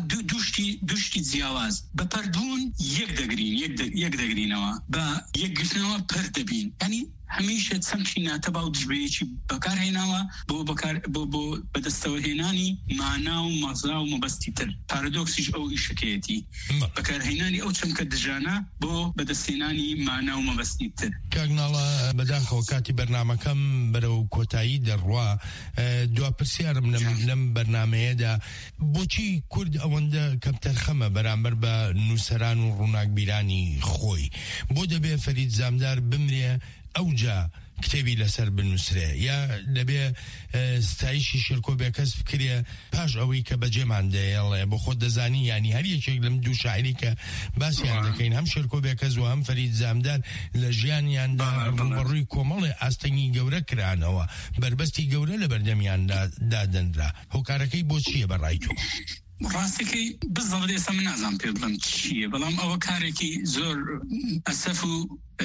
دوشتی جیاواز بە پەردوون یەک دەگرینەوە بە یەکگرتنەوە پەر دەبین ینی هەمیشە چەمکی ناتەبا و دژبەیەکی بەکارهێناوە بۆ بەدەستەوەهێنانی مانا و مەغزا و مەبەستی تر پارادۆکسیش ئەو ئیشەکەیەتی بەکارهێنانی ئەو چەمکە دژانە بۆ بەدەستێنانی مانا و مەبەستی تر کاگناڵە بەداخەوە کاتی بەرنامەکەم بەرەو کۆتایی دەڕوا دوا پرسیارم لەم بەرنامەیەدا بۆچی کورد ئەوەندە کەم تەرخەمە بەرامبەر بە نووسەران و ڕووناکبیرانی خۆی بۆ دەبێ فەرید زامدار بمرێ ئەوجا کتێبی لەسەر بنووسرێ یا دەبێ ستایشی شێرکۆ بێکەس بکرێ پاش ئەوەی کە بەجێمان دەیەڵێ بۆ خۆت دەزانی ینی هەر یەکێک لەم دوو شاعری کە باسییان دەکەین هەم شێرکۆ بێکەس و هەم فەرید زامدار لە ژیانیاندا ڕوبەڕووی کۆمەڵی ئاستەنگی گەورە کرانەوە بربەستی گەورە لە بەردەمیاندا دادەنرا هۆکارەکەی بۆ چییە بەڕای تۆ؟ ڕاستەکەی بزەڵ ئێستا من نازانم پێ بڵم چییە بەڵام ئەوە کارێکی زۆر ئەسەف و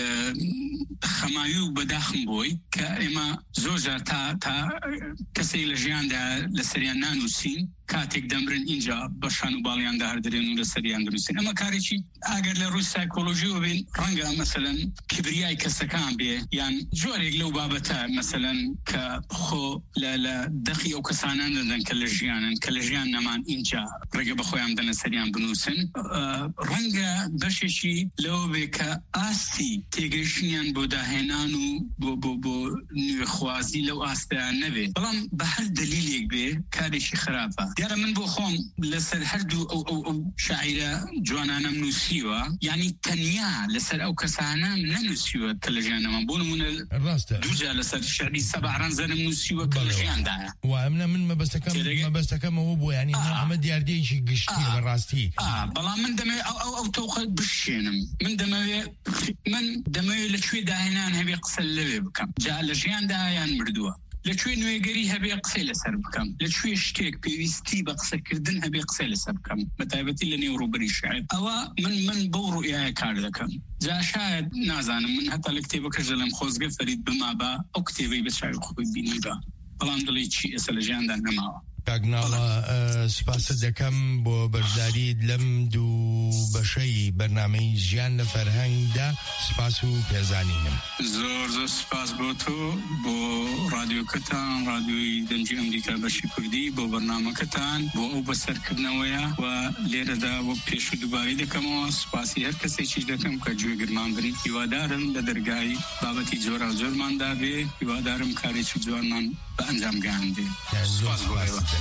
خەماوی و بەداخم بۆی کە ئێمە زۆر جار تا کەسێک لە ژیاندا لە سەریان نانووسین کاتێک دەمرن اینجا بەشان و باڵیاندا هەردرێن و لە سەریان دروستین ئەمە کارێکی ئاگەر لە ڕووی سایکۆلۆژیەوە بین ڕەنگە مەسەلەن کبریای کەسەکان بێ یان جۆرێک لەو بابەتە مەسەلەن کە خۆ لە دەخی ئەو کەسانان دەدەن کە لە ژیانن کە لە ژیان نەمان اینجا ڕێگە بە خۆیان دەنە سەریان بنووسن ڕەنگە بەشێکی لەوە بێ کە ئاستی تێگەیشتنیان بۆ داهێنان و بۆ نوێخوازی لەو ئاستەیان نەبێ بەڵام بە هەر دلیلێک بێ کارێکی خراپە دیارە من بۆ خۆم لەسەر هەردوو ئەو شاعیرە جوانانە نووسیوە یعنی تەنیا لەسەر ئەو کەسانە نەنووسیوە کە لە ژیانەمان بۆ نمونە دووجا لەسەر شعری سەبع ڕەنزەرم نووسیوە کە لە ژیاندایە وامە من مەبەستەکەمەوە بۆ ینی ئەمە دیاردەیەکی گشتیە بەڕاستی بەڵام من دەمەوێت ئەو تەوقە بشێنم من دەمەوێت لەکوێ داهێنان هەبێ قسە لەوێ بکەم جا لە ژیاندا یان مردووە لەکوێ نوێگەری هەبێ قسەی لەسەر بکەم لەکوێ شتێک پێویستی بە قسەکردن هەبێ قسەی لەسەر بکەم بەتایبەتی لە نێو ڕووبەری شاعر ئەوە من بەو ڕوئایە کار دەکەم جا شاید نازانم من هەتا لە کتێبەکەش لەم خۆزگە فەرید بما بە ئەو کتێبەی بە چاوی خۆی بینی بە بەڵام دڵی چی ئێستا لە ژیاندا نەماوە کاگناڵە سپاسە دەکەم بۆ بەشداریت لەم دوو بەشەی بەرنامەی ژیان لە فەرهەنگدا سپاس و پێزانینم زۆر سپاس بۆ تۆ بۆ رادیۆکەتان رادیۆی دەنجی ئەمریکا بەشی کوردی بۆ بەرنامەکەتان بۆ ئەو بەسەرکردنەوەیە و لێرەدا وەک پێش و دووباری دەکەمەوە سپاسی هەر کەسێکیش دەکەم کە گوێگرمان بن هیوادارم لە دەرگای بابەتی جۆرا جۆرماندا بێ هیوادارم کارێکی جوانمان بە ئەنجام گەیاندێ سپاس بۆ